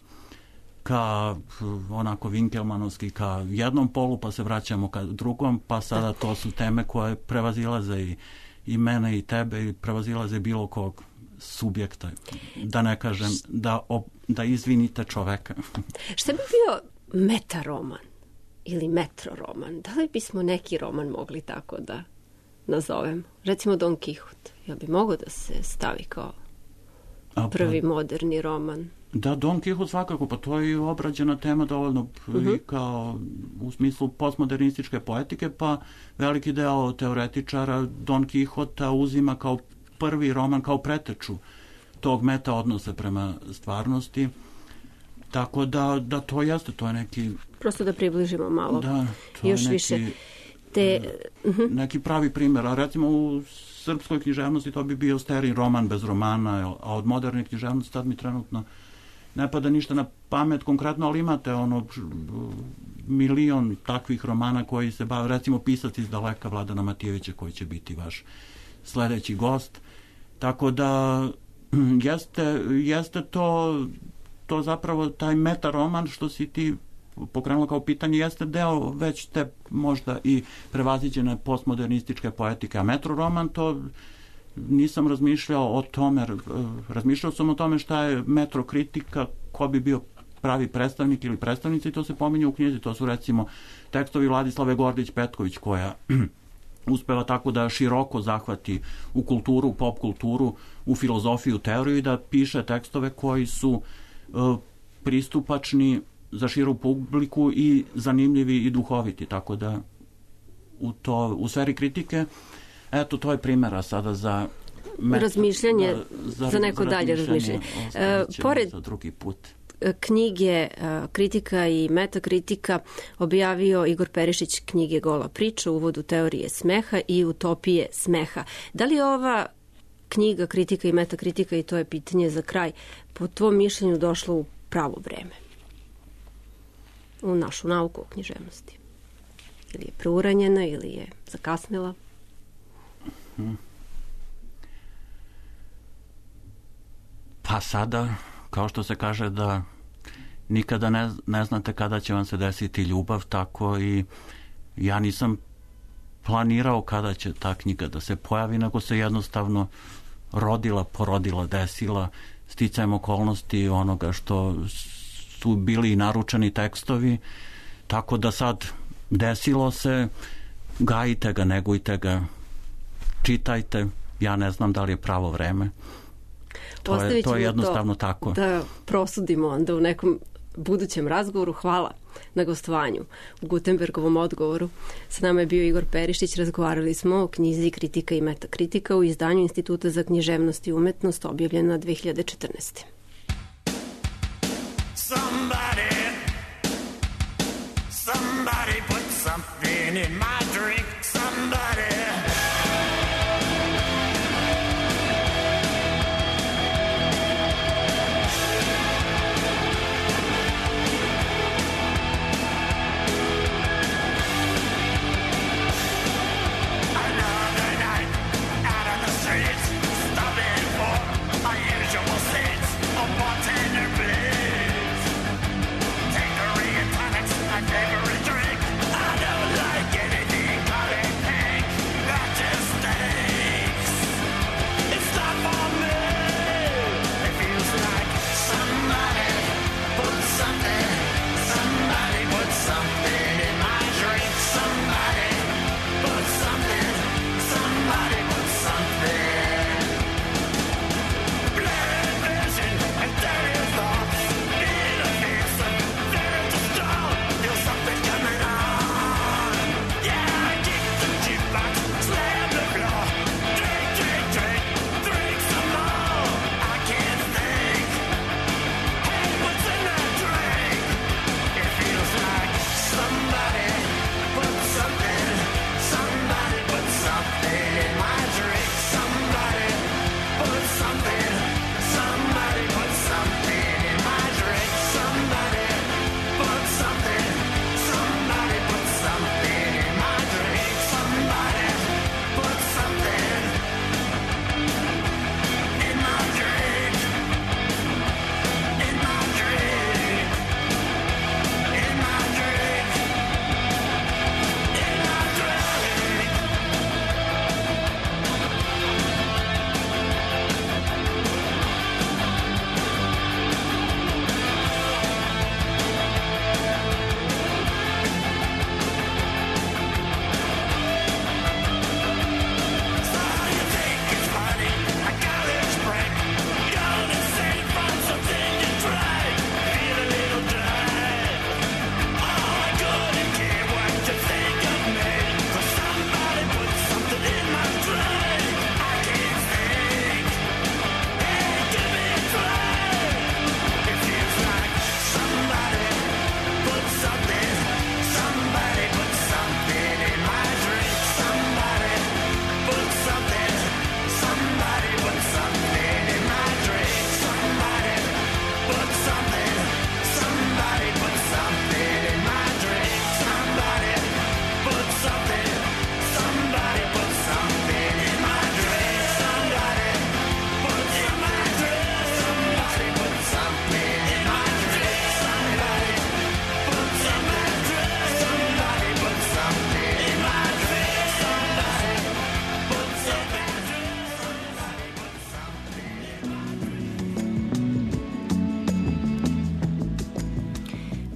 ka onako Winkelmanovski ka jednom polu, pa se vraćamo ka drugom, pa sada to su teme koje prevazilaze i, i mene i tebe i prevazilaze bilo kog subjekta, da ne kažem da, op, da izvinite čoveka. Šta bi bio metaroman ili metroroman? Da li bismo neki roman mogli tako da nazovem? Recimo Don Quixote. Ja bi mogao da se stavi kao prvi moderni roman Da, Don Quixote svakako, pa to je obrađena tema dovoljno uh-huh. i kao u smislu postmodernističke poetike, pa veliki deo teoretičara Don Quixota uzima kao prvi roman, kao preteču tog meta odnosa prema stvarnosti. Tako da, da to jeste, to je neki... Prosto da približimo malo. Da, to još je neki, više. Te, uh-huh. neki pravi primjer. A recimo u srpskoj književnosti to bi bio Sterin roman bez romana, a od moderne književnosti tad mi trenutno ne pada ništa na pamet konkretno, ali imate ono milion takvih romana koji se bave, recimo pisac iz daleka Vladana Matijevića koji će biti vaš sledeći gost. Tako da jeste, jeste to, to zapravo taj meta roman što si ti pokrenula kao pitanje, jeste deo već te možda i prevaziđene postmodernističke poetike, a metro roman to nisam razmišljao o tome, razmišljao sam o tome šta je metrokritika, ko bi bio pravi predstavnik ili predstavnici, to se pominje u knjizi, to su recimo tekstovi Vladislave Gordić-Petković koja uspeva tako da široko zahvati u kulturu, u pop kulturu, u filozofiju, teoriju i da piše tekstove koji su uh, pristupačni za širu publiku i zanimljivi i duhoviti, tako da u, to, u sferi kritike eto, to je primjera sada za met, razmišljanje, za, za, za neko za dalje razmišljanje. Uh, pored za drugi put. knjige uh, Kritika i metakritika objavio Igor Perišić knjige Gola priča, uvod u teorije smeha i utopije smeha. Da li je ova knjiga Kritika i metakritika, i to je pitanje za kraj, po tvom mišljenju došla u pravo vreme? U našu nauku o književnosti? Ili je preuranjena, ili je zakasnila? Pa sada, kao što se kaže da nikada ne, ne znate kada će vam se desiti ljubav, tako i ja nisam planirao kada će ta knjiga da se pojavi, nego se jednostavno rodila, porodila, desila sticajem okolnosti onoga što su bili naručeni tekstovi, tako da sad desilo se, gajite ga, negujte ga, čitajte, ja ne znam da li je pravo vreme. To je, to je jednostavno to tako. Da prosudimo onda u nekom budućem razgovoru. Hvala na gostovanju u Gutenbergovom odgovoru. Sa nama je bio Igor Perišić. Razgovarali smo o knjizi Kritika i metakritika u izdanju Instituta za književnost i umetnost, objavljena dve hiljade četrnaeste. Somebody, somebody put something in my drink. Somebody. Anything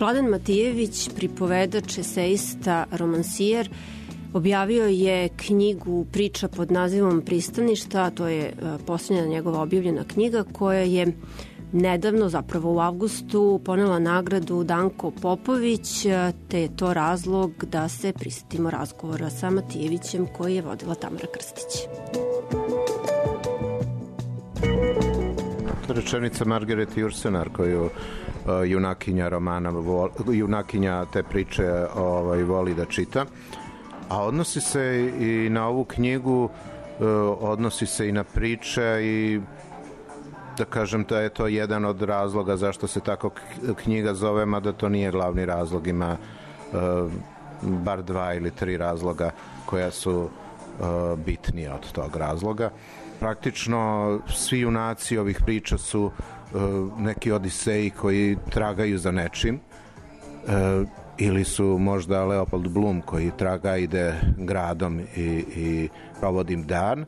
Vladan Matijević, pripovedač, eseista, romansijer, objavio je knjigu Priča pod nazivom Pristaništa, to je posljednja njegova objavljena knjiga koja je nedavno, zapravo u avgustu, ponela nagradu Danko Popović, te je to razlog da se prisetimo razgovora sa Matijevićem koji je vodila Tamara Krstić. To je rečenica Margaret Jursenar koju uh, junakinja romana, vol, junakinja te priče ovaj, voli da čita. A odnosi se i na ovu knjigu, uh, odnosi se i na priče i da kažem da je to jedan od razloga zašto se tako knjiga zove, mada to nije glavni razlog, ima uh, bar dva ili tri razloga koja su uh, bitnije od tog razloga. Praktično svi junaci ovih priča su uh, neki odiseji koji tragaju za nečim, uh, ili su možda Leopold Bloom koji traga, ide gradom i, i provodim dan,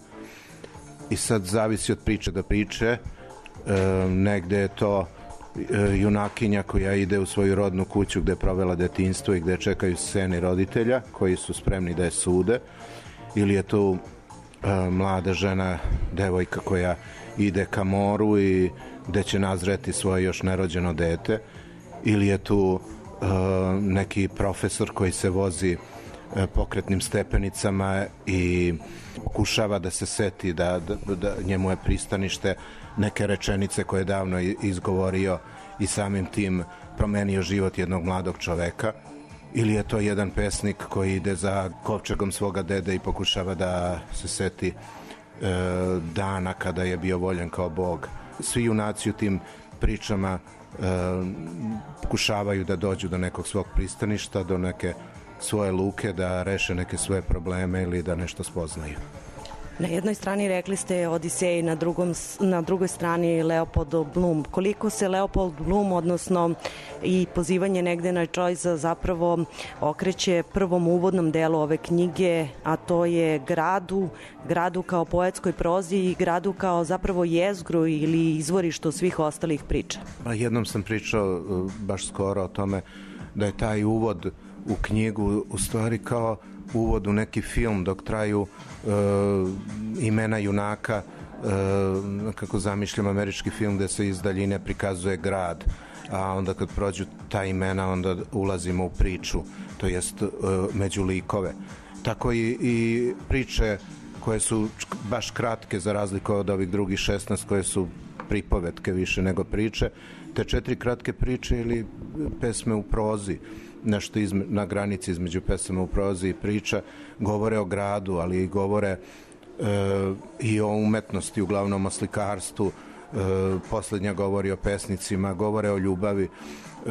i sad zavisi od priče do priče. E, negde je to e, junakinja koja ide u svoju rodnu kuću gde je provela detinjstvo i gde čekaju sceni roditelja koji su spremni da je sude, ili je tu e, mlada žena, devojka koja ide ka moru i gde će nazreti svoje još nerođeno dete, ili je tu e, neki profesor koji se vozi e, pokretnim stepenicama i pokušava da se seti da, da, da njemu je pristanište neke rečenice koje je davno izgovorio i samim tim promenio život jednog mladog čoveka, ili je to jedan pesnik koji ide za kovčegom svoga dede i pokušava da se seti e, dana kada je bio voljen kao Bog. Svi junaci u tim pričama e, pokušavaju da dođu do nekog svog pristaništa, do neke svoje luke, da reše neke svoje probleme ili da nešto spoznaju. Na jednoj strani rekli ste Odisej, na, drugom, na drugoj strani Leopold Bloom. Koliko se Leopold Bloom, odnosno i pozivanje negde na Joyce, zapravo okreće prvom uvodnom delu ove knjige, a to je gradu, gradu kao poetskoj prozi i gradu kao zapravo jezgru ili izvorištu svih ostalih priča? Jednom sam pričao baš skoro o tome da je taj uvod u knjigu u stvari kao uvod u neki film dok traju uh, imena junaka, uh, kako zamišljam američki film gde se iz daljine prikazuje grad, a onda kad prođu ta imena onda ulazimo u priču, to jest uh, među likove. Tako i, i priče koje su baš kratke za razliku od ovih drugih šesnaest koje su pripovetke više nego priče, te četiri kratke priče ili pesme u prozi, nešto izme, na granici između pesama u prozi i priča, govore o gradu, ali i govore e, i o umetnosti, uglavnom o slikarstvu, e, poslednja govori o pesnicima, govore o ljubavi, e,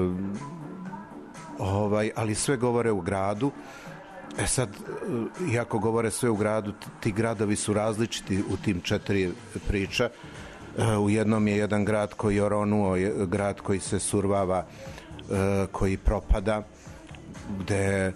ovaj, ali sve govore u gradu. E sad, iako govore sve u gradu, ti gradovi su različiti u tim četiri priča. E, u jednom je jedan grad koji je oronuo, grad koji se survava, koji propada, gde e,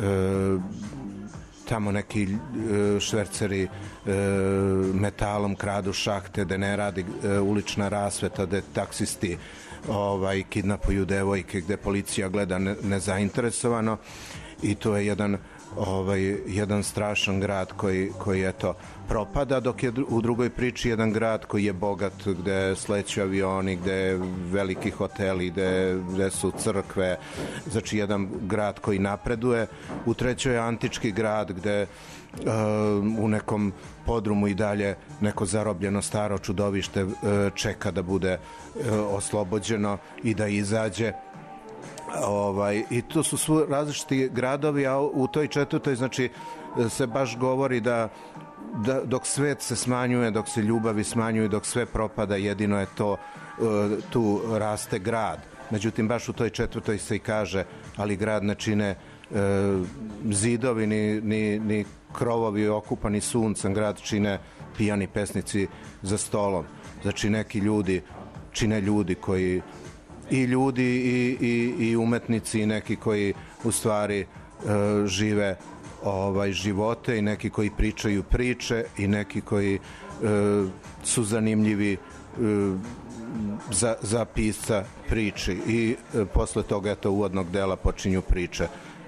tamo neki e, šverceri e, metalom kradu šahte, da ne radi e, ulična rasveta, da taksisti ovaj, kidnapuju devojke, gde policija gleda ne, nezainteresovano, i to je jedan ovaj, jedan strašan grad koji, koji eto, propada, dok je u drugoj priči jedan grad koji je bogat, gde sleću avioni, gde je veliki hoteli, gde, gde su crkve, znači jedan grad koji napreduje. U trećoj je antički grad gde uh, u nekom podrumu i dalje neko zarobljeno staro čudovište uh, čeka da bude uh, oslobođeno i da izađe. Ovaj, i to su svu različiti gradovi, a u toj četvrtoj znači se baš govori da, da dok svet se smanjuje, dok se ljubavi smanjuju, dok sve propada, jedino je to tu raste grad. Međutim, baš u toj četvrtoj se i kaže, ali grad ne čine zidovi ni, ni, ni krovovi okupani suncem, grad čine pijani pesnici za stolom. Znači neki ljudi čine ljudi koji i ljudi i, i, i umetnici i neki koji u stvari e, žive ovaj, živote i neki koji pričaju priče i neki koji e, su zanimljivi za, za pisca priči i posle toga eto uvodnog dela počinju priče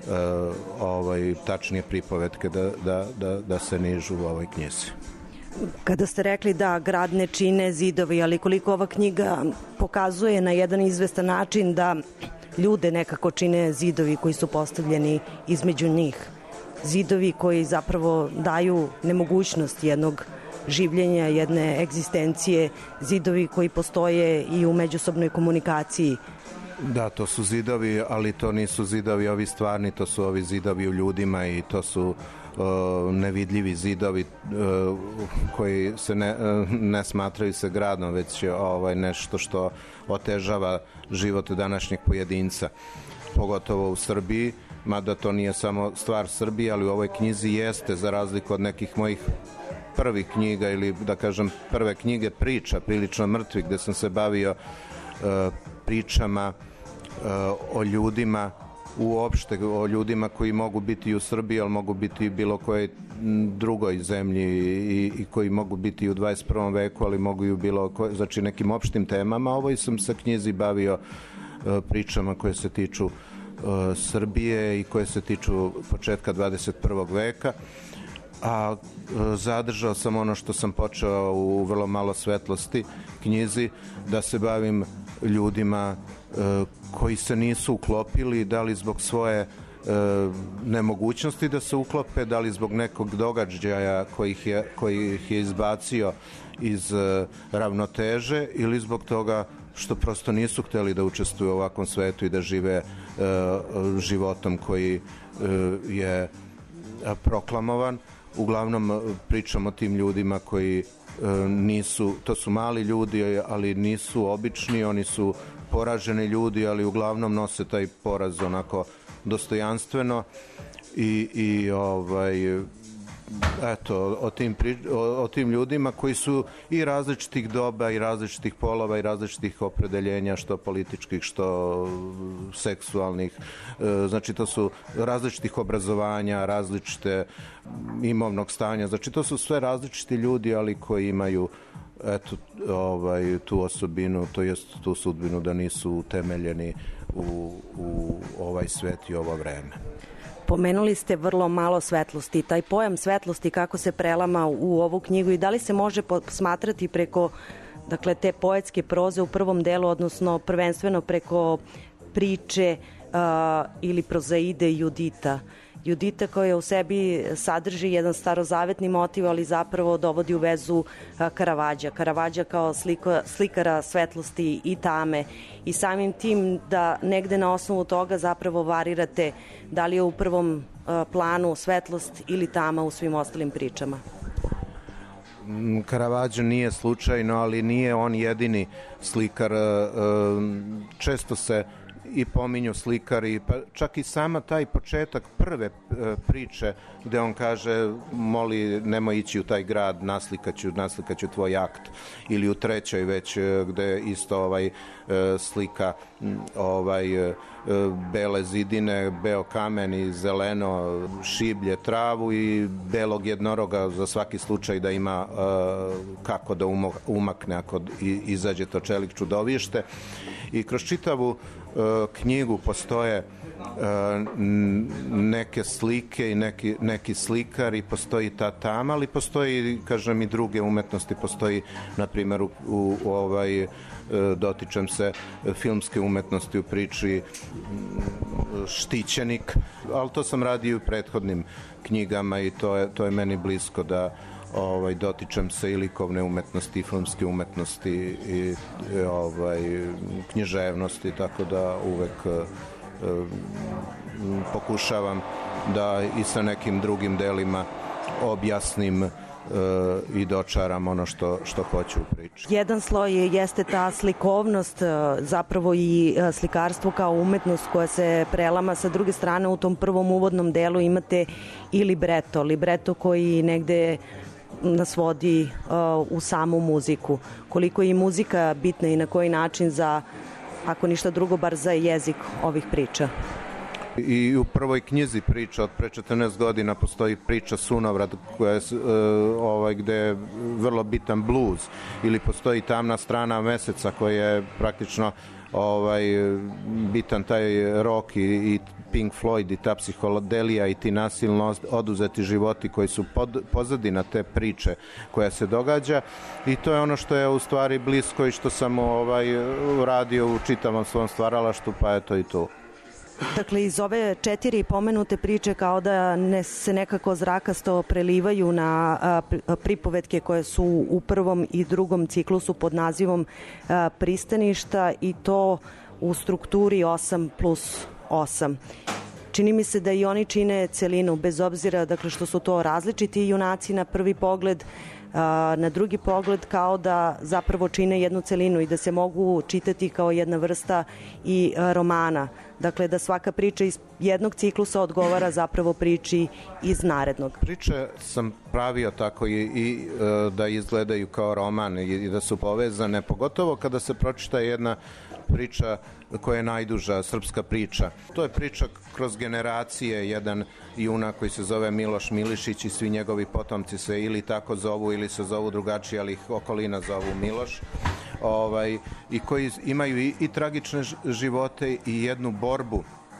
ovaj, tačnije pripovetke da, da, da, da se nižu u ovoj knjizi. Kada ste rekli da grad ne čine zidovi, ali koliko ova knjiga pokazuje na jedan izvestan način da ljude nekako čine zidovi koji su postavljeni između njih. Zidovi koji zapravo daju nemogućnost jednog življenja, jedne egzistencije, zidovi koji postoje i u međusobnoj komunikaciji. Da, to su zidovi, ali to nisu zidovi ovi stvarni, to su ovi zidovi u ljudima i to su uh, nevidljivi zidovi uh, koji se ne, uh, ne smatraju se gradom, već je ovaj, nešto što otežava život današnjeg pojedinca, pogotovo u Srbiji, mada to nije samo stvar Srbije, ali u ovoj knjizi jeste, za razliku od nekih mojih prvih knjiga ili da kažem prve knjige priča, prilično mrtvi, gde sam se bavio uh, pričama uh, o ljudima uopšte, o ljudima koji mogu biti u Srbiji, ali mogu biti i bilo kojoj drugoj zemlji i, i koji mogu biti i u dvadeset prvom veku, ali mogu i u bilo koj, znači nekim opštim temama. Ovo sam sa knjizi bavio uh, pričama koje se tiču uh, Srbije i koje se tiču početka dvadeset prvog veka, a zadržao sam ono što sam počeo u Vrlo malo svetlosti knjizi, da se bavim ljudima e, koji se nisu uklopili, da li zbog svoje e, nemogućnosti da se uklope, da li zbog nekog događaja koji ih je, koji ih je izbacio iz e, ravnoteže ili zbog toga što prosto nisu hteli da učestvuju u ovakvom svetu i da žive e, životom koji e, je proklamovan. Uglavnom pričam o tim ljudima koji e, nisu, to su mali ljudi, ali nisu obični, oni su poraženi ljudi, ali uglavnom nose taj poraz onako dostojanstveno i, i ovaj, eto, o tim, o, o tim ljudima koji su i različitih doba i različitih polova i različitih opredeljenja, što političkih, što seksualnih, znači to su različitih obrazovanja, različite imovnog stanja, znači to su sve različiti ljudi, ali koji imaju eto, ovaj, tu osobinu, to jest tu sudbinu da nisu utemeljeni u, u ovaj svet i ovo vreme. Pomenuli ste vrlo malo svetlosti. Taj pojam svetlosti kako se prelama u ovu knjigu i da li se može smatrati preko dakle, te poetske proze u prvom delu, odnosno prvenstveno preko priče uh, ili prozaide Judita. Judita koja u sebi sadrži jedan starozavetni motiv, ali zapravo dovodi u vezu Karavađa. Karavađa kao sliko, slikara svetlosti i tame i samim tim da negde na osnovu toga zapravo varirate da li je u prvom planu svetlost ili tama u svim ostalim pričama. Karavađo nije slučajno, ali nije on jedini slikar. Često se i pominju slikari, pa čak i sama taj početak prve priče gde on kaže moli nemoj ići u taj grad, naslikaću, naslikaću tvoj akt, ili u trećoj već gde isto ovaj slika ovaj bele zidine, beo kamen i zeleno šiblje, travu i belog jednoroga za svaki slučaj da ima kako da umakne ako izađe to čelik čudovište. I kroz čitavu knjigu postoje neke slike i neki, neki slikari, postoji ta tama, ali postoji, kažem, i druge umetnosti. Postoji, na primjer, u, u ovaj, dotičem se filmske umetnosti u priči Štićenik, ali to sam radio u prethodnim knjigama i to je, to je meni blisko da ovaj, dotičem se i likovne umetnosti i filmske umetnosti i, i ovaj, književnosti, tako da uvek e, pokušavam da i sa nekim drugim delima objasnim e, i dočaram ono što, što hoću u priči. Jedan sloj jeste ta slikovnost, zapravo i slikarstvo kao umetnost koja se prelama. Sa druge strane, u tom prvom uvodnom delu imate i libreto, libreto koji negde nas vodi uh, u samu muziku. Koliko je i muzika bitna i na koji način za, ako ništa drugo, bar za jezik ovih priča? I u prvoj knjizi priča od pre četrnaest godina postoji priča Sunovrad koja je, uh, ovaj, gde je vrlo bitan bluz, ili postoji Tamna strana meseca koja je praktično ovaj, bitan taj rock i, i Pink Floyd i ta psihodelija i ti nasilno oduzeti životi koji su pod, pozadina te priče koja se događa, i to je ono što je u stvari blisko i što sam ovaj, radio u čitavom svom stvaralaštvu, pa eto i tu. Dakle, iz ove četiri pomenute priče kao da ne, se nekako zrakasto prelivaju na a, pripovetke koje su u prvom i drugom ciklusu pod nazivom a, Pristaništa, i to u strukturi osam plus osam. Čini mi se da i oni čine celinu, bez obzira dakle, što su to različiti junaci na prvi pogled, na drugi pogled kao da zapravo čine jednu celinu i da se mogu čitati kao jedna vrsta i romana. Dakle, da svaka priča iz jednog ciklusa odgovara zapravo priči iz narednog. Priče sam pravio tako i, i da izgledaju kao roman i da su povezane, pogotovo kada se pročita jedna priča koja je najduža, srpska priča. To je priča kroz generacije, jedan junak koji se zove Miloš Milišić i svi njegovi potomci se ili tako zovu ili se zovu drugačije, ali ih okolina zovu Miloš. Ovaj, i koji imaju i, i tragične živote i jednu borbu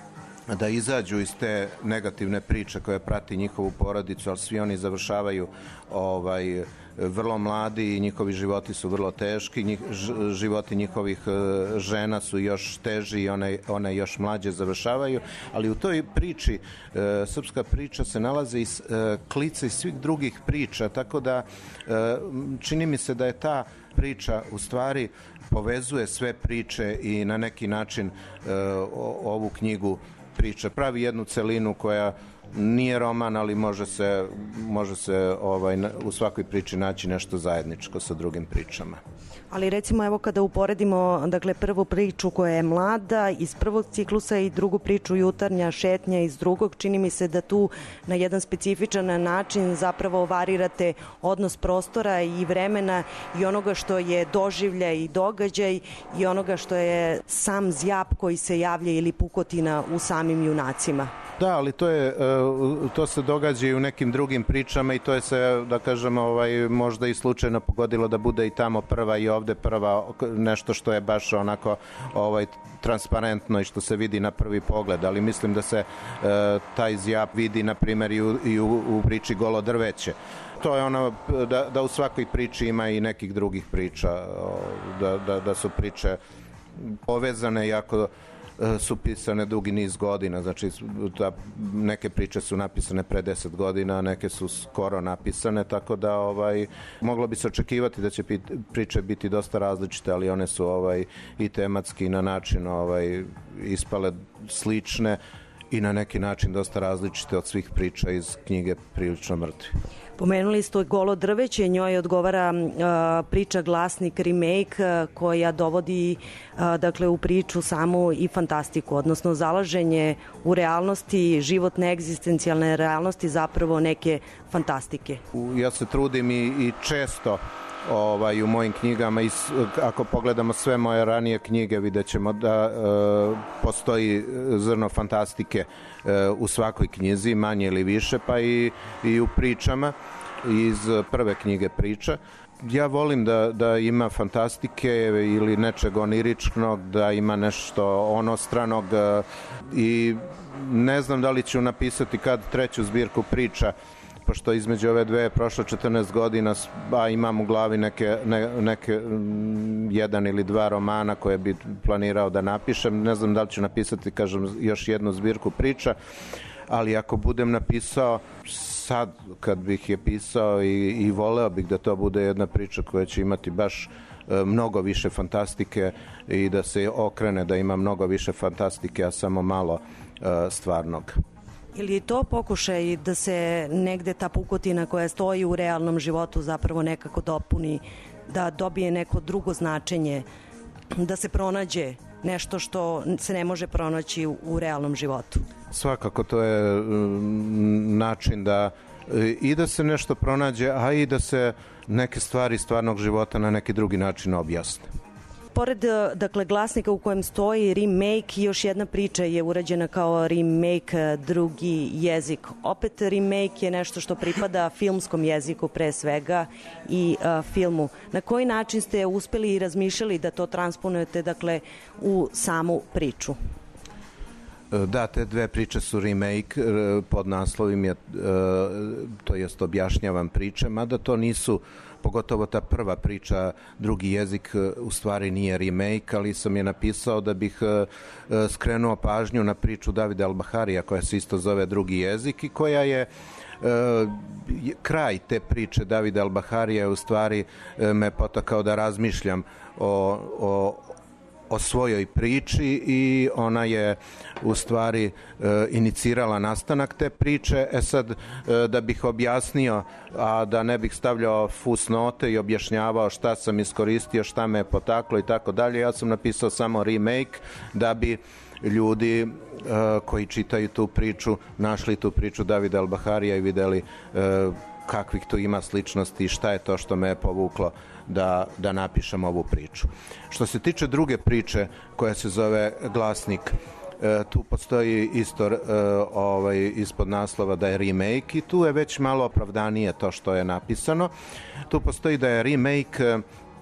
da izađu iz te negativne priče koje prati njihovu porodicu, ali svi oni završavaju ovaj, vrlo mladi i njihovi životi su vrlo teški, njih, životi njihovih žena su još teži i one, one još mlađe završavaju, ali u toj priči, e, srpska priča se nalaze iz e, klica i svih drugih priča, tako da e, čini mi se da je ta priča u stvari povezuje sve priče i na neki način e, o, ovu knjigu priča pravi jednu celinu koja nije roman, ali može se, može se ovaj, u svakoj priči naći nešto zajedničko sa drugim pričama. Ali recimo evo kada uporedimo dakle, prvu priču koja je mlada iz prvog ciklusa i drugu priču Jutarnja šetnja iz drugog, čini mi se da tu na jedan specifičan način zapravo varirate odnos prostora i vremena i onoga što je doživljaj i događaj i onoga što je sam zjap koji se javlja ili pukotina u samim junacima. Da, ali to je to se događa i u nekim drugim pričama i to je se, da kažemo, ovaj, možda i slučajno pogodilo da bude i tamo prva i ovde prva, nešto što je baš onako ovaj, transparentno i što se vidi na prvi pogled, ali mislim da se e, taj zjap vidi na primjer i u, i u, u priči Golo drveće. To je ono da, da u svakoj priči ima i nekih drugih priča, da, da, da su priče povezane, iako su pisane dugi niz godina, znači da, neke priče su napisane pre deset godina, neke su skoro napisane, tako da ovaj, moglo bi se očekivati da će priče biti dosta različite, ali one su ovaj, i tematski na način ovaj, ispale slične i na neki način dosta različite od svih priča iz knjige Prilično mrtvi. Pomenuli ste Golo drveće, njoj odgovara uh, priča Glasnik remake uh, koja dovodi uh, dakle u priču samu i fantastiku, odnosno zalaženje u realnosti, životne egzistencijalne realnosti zapravo neke fantastike. Ja se trudim i, i često ovaj, u mojim knjigama, i ako pogledamo sve moje ranije knjige, vidjet ćemo da uh, postoji zrno fantastike uh, u svakoj knjizi, manje ili više, pa i, i u pričama iz prve knjige priča. Ja volim da, da ima fantastike ili nečeg oniričnog, da ima nešto onostranog uh, i ne znam da li ću napisati kad treću zbirku priča, pošto između ove dve je prošlo četrnaest godina, a imam u glavi neke, ne, neke jedan ili dva romana koje bi planirao da napišem. Ne znam da li ću napisati, kažem, još jednu zbirku priča, ali ako budem napisao sad, kad bih je pisao i, i voleo bih da to bude jedna priča koja će imati baš e, mnogo više fantastike i da se okrene, da ima mnogo više fantastike, a samo malo e, stvarnog. Ili je to pokušaj da se negde ta pukotina koja stoji u realnom životu zapravo nekako dopuni, da dobije neko drugo značenje, da se pronađe nešto što se ne može pronaći u realnom životu? Svakako to je način da i da se nešto pronađe, a i da se neke stvari stvarnog života na neki drugi način objasne. pored dakle, glasnika u kojem stoji remake, još jedna priča je urađena kao remake drugi jezik. Opet remake je nešto što pripada filmskom jeziku pre svega i a, filmu. Na koji način ste uspeli i razmišljali da to transponujete dakle, u samu priču? Da, te dve priče su remake, pod naslovim je, to jest objašnjavam priče, mada to nisu, pogotovo ta prva priča, drugi jezik, u stvari nije remake, ali sam je napisao da bih skrenuo pažnju na priču Davida Al-Baharija, koja se isto zove drugi jezik i koja je kraj te priče Davida Al-Baharija u stvari me potakao da razmišljam o, o o svojoj priči i ona je u stvari e, inicirala nastanak te priče. E sad, e, da bih objasnio, a da ne bih stavljao fusnote i objašnjavao šta sam iskoristio, šta me je potaklo i tako dalje, ja sam napisao samo remake da bi ljudi e, koji čitaju tu priču našli tu priču Davida Al-Baharija i videli e, kakvih tu ima sličnosti i šta je to što me je povuklo da, da napišem ovu priču. Što se tiče druge priče koja se zove Glasnik, e, tu postoji isto e, ovaj, ispod naslova da je remake i tu je već malo opravdanije to što je napisano. Tu postoji da je remake e,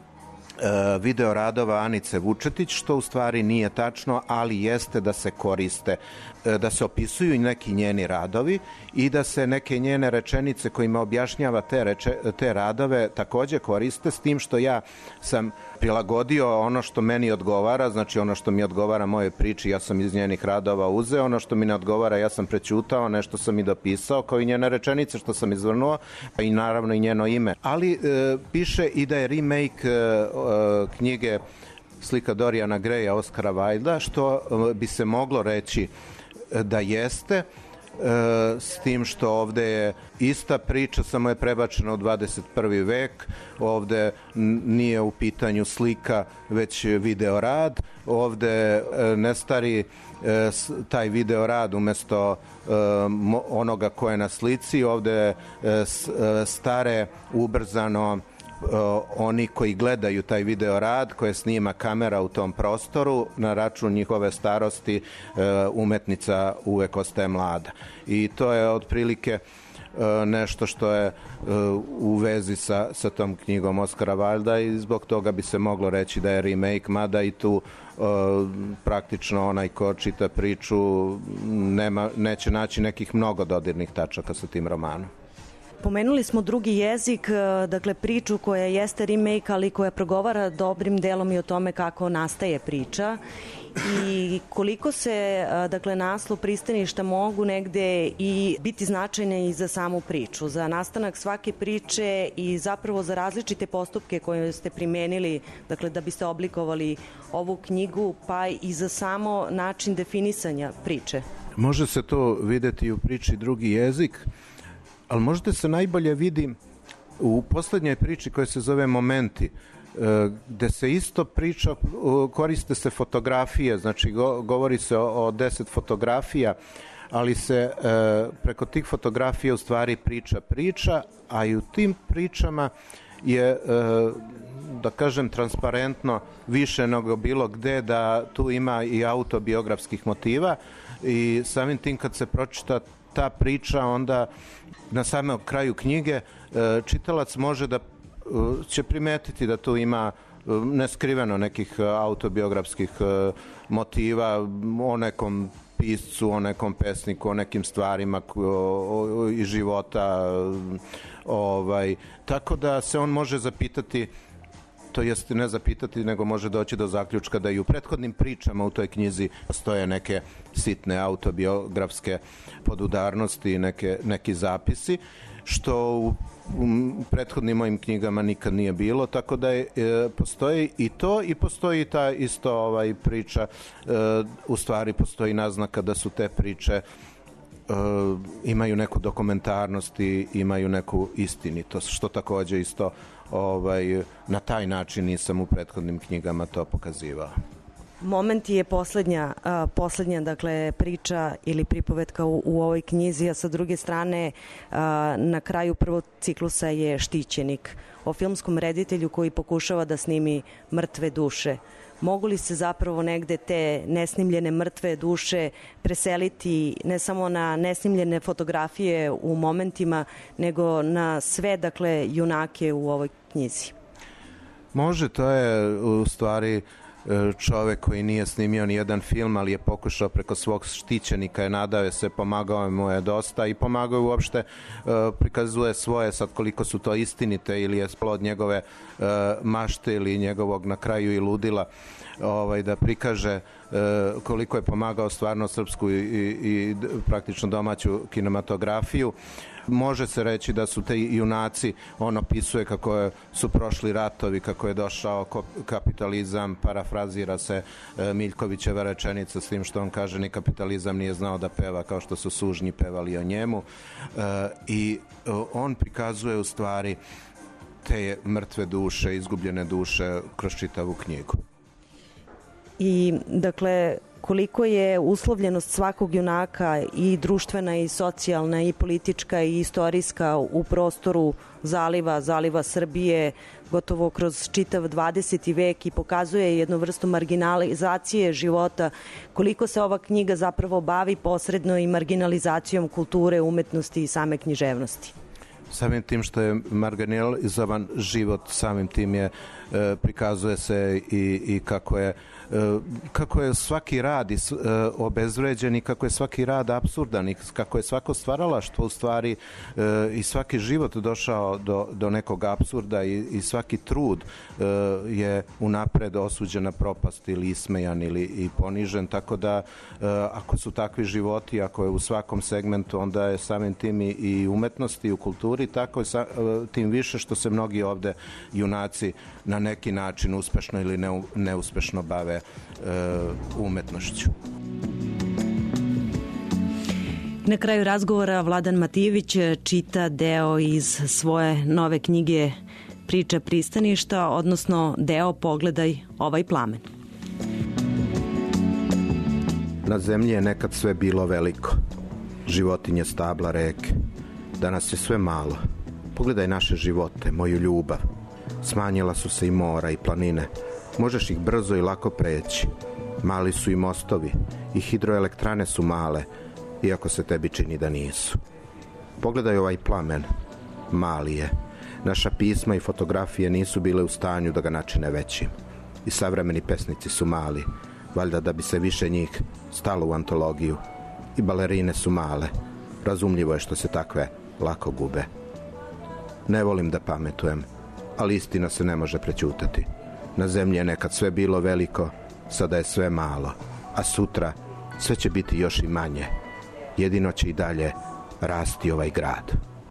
video radova Anice Vučetić, što u stvari nije tačno, ali jeste da se koriste, da se opisuju neki njeni radovi i da se neke njene rečenice kojima objašnjava te, reče, te radove takođe koriste, s tim što ja sam prilagodio ono što meni odgovara, znači ono što mi odgovara moje priči, ja sam iz njenih radova uzeo, ono što mi ne odgovara ja sam prećutao, nešto sam i dopisao, kao i njene rečenice što sam izvrnuo, pa i naravno i njeno ime. Ali e, piše i da je remake e, knjige Slika Dorijana Greja Oskara Wilda, što e, bi se moglo reći da jeste, e, s tim što ovde je ista priča, samo je prebačena u dvadeset prvi vek, ovde nije u pitanju slika, već video rad, ovde e, ne stari e, taj video rad umesto e, onoga ko je na slici, ovde e, stare ubrzano oni koji gledaju taj video rad koje snima kamera u tom prostoru, na račun njihove starosti umetnica uvek ostaje mlada. I to je otprilike nešto što je u vezi sa, sa tom knjigom Oskara Wilda i zbog toga bi se moglo reći da je remake, mada i tu praktično onaj ko čita priču nema, neće naći nekih mnogo dodirnih tačaka sa tim romanom. Pomenuli smo drugi jezik, dakle priču koja jeste remake, ali koja progovara dobrim delom i o tome kako nastaje priča i koliko se dakle naslov pristaništa mogu negde i biti značajne i za samu priču, za nastanak svake priče i zapravo za različite postupke koje ste primenili, dakle da biste oblikovali ovu knjigu, pa i za samo način definisanja priče. Može se to videti u priči drugi jezik, ali možda se najbolje vidi u poslednjoj priči koja se zove Momenti, gde se isto priča, koriste se fotografije, znači govori se o deset fotografija, ali se preko tih fotografija u stvari priča priča, a i u tim pričama je, da kažem, transparentno više nego bilo gde da tu ima i autobiografskih motiva i samim tim kad se pročita ta priča, onda na samom kraju knjige čitalac može da će primetiti da tu ima neskriveno nekih autobiografskih motiva o nekom piscu, o nekom pesniku, o nekim stvarima iz života. Ovaj, tako da se on može zapitati, to jest ne zapitati, nego može doći do zaključka da i u prethodnim pričama u toj knjizi postoje neke sitne autobiografske podudarnosti i neke, neki zapisi, što u, u prethodnim mojim knjigama nikad nije bilo, tako da je, e, postoji i to i postoji ta isto ovaj priča, e, u stvari postoji naznaka da su te priče Uh, imaju neku dokumentarnost i imaju neku istinitost, što takođe isto ovaj, na taj način nisam u prethodnim knjigama to pokazivao. Moment je poslednja, a, poslednja dakle, priča ili pripovetka u, u ovoj knjizi, a sa druge strane a, na kraju prvog ciklusa je Štićenik, o filmskom reditelju koji pokušava da snimi mrtve duše. Mogu li se zapravo negde te nesnimljene mrtve duše preseliti ne samo na nesnimljene fotografije u momentima, nego na sve, dakle, junake u ovoj knjizi? Može, to je u stvari čovek koji nije snimio ni jedan film, ali je pokušao preko svog štićenika, je nadao je se, pomagao mu je dosta i pomagao je uopšte, prikazuje svoje, sad koliko su to istinite ili je plod njegove mašte ili njegovog na kraju i ludila, ovaj, da prikaže koliko je pomagao stvarno srpsku i, i praktično domaću kinematografiju. Može se reći da su te junaci, on opisuje kako je, su prošli ratovi, kako je došao kapitalizam, parafrazira se Miljkovićeva rečenica s tim što on kaže ni kapitalizam nije znao da peva kao što su sužnji pevali o njemu, i on prikazuje u stvari te mrtve duše, izgubljene duše kroz čitavu knjigu. I dakle, koliko je uslovljenost svakog junaka i društvena i socijalna i politička i istorijska u prostoru zaliva, zaliva Srbije, gotovo kroz čitav dvadeseti vek i pokazuje jednu vrstu marginalizacije života, koliko se ova knjiga zapravo bavi posredno i marginalizacijom kulture, umetnosti i same književnosti. Samim tim što je marginalizovan život, samim tim je, e, prikazuje se i, i kako je kako je svaki rad obezvređen i kako je svaki rad apsurdan i kako je svako stvaralaštvo u stvari i svaki život došao do, do nekog apsurda i, i svaki trud je unapred osuđen na propast ili ismejan ili i ponižen, tako da ako su takvi životi, ako je u svakom segmentu, onda je samim tim i umetnosti i u kulturi, tako je sa, tim više što se mnogi ovde junaci na neki način uspešno ili ne, neuspešno bave umetnošću. Na kraju razgovora Vladan Matijević čita deo iz svoje nove knjige Priča pristaništa, odnosno deo Pogledaj ovaj plamen. Na zemlji je nekad sve bilo veliko. Životinje, stabla, reke. Danas je sve malo. Pogledaj naše živote, moju ljubav. Smanjila su se i mora i planine. Možeš ih brzo i lako preći. Mali su i mostovi, i hidroelektrane su male, iako se tebi čini da nisu. Pogledaj ovaj plamen. Mali je. Naša pisma i fotografije nisu bile u stanju da ga načine većim. I savremeni pesnici su mali, valjda da bi se više njih stalo u antologiju. I balerine su male. Razumljivo je što se takve lako gube. Ne volim da pametujem, ali istina se ne može prećutati. Na zemlji je nekad sve bilo veliko, sada je sve malo, a sutra sve će biti još i manje. Jedino će i dalje rasti ovaj grad.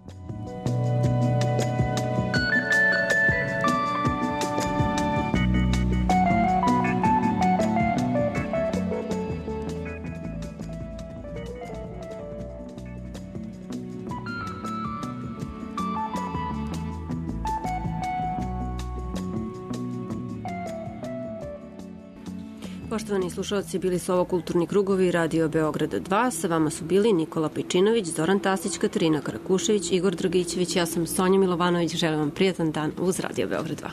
Poštovani slušalci, bili su ovo Kulturni krugovi Radio Beograda dva. Sa vama su bili Nikola Pejčinović, Zoran Tasić, Katarina Karakušević, Igor Dragićević. Ja sam Sonja Milovanović. Želim vam prijatan dan uz Radio Beograd dva.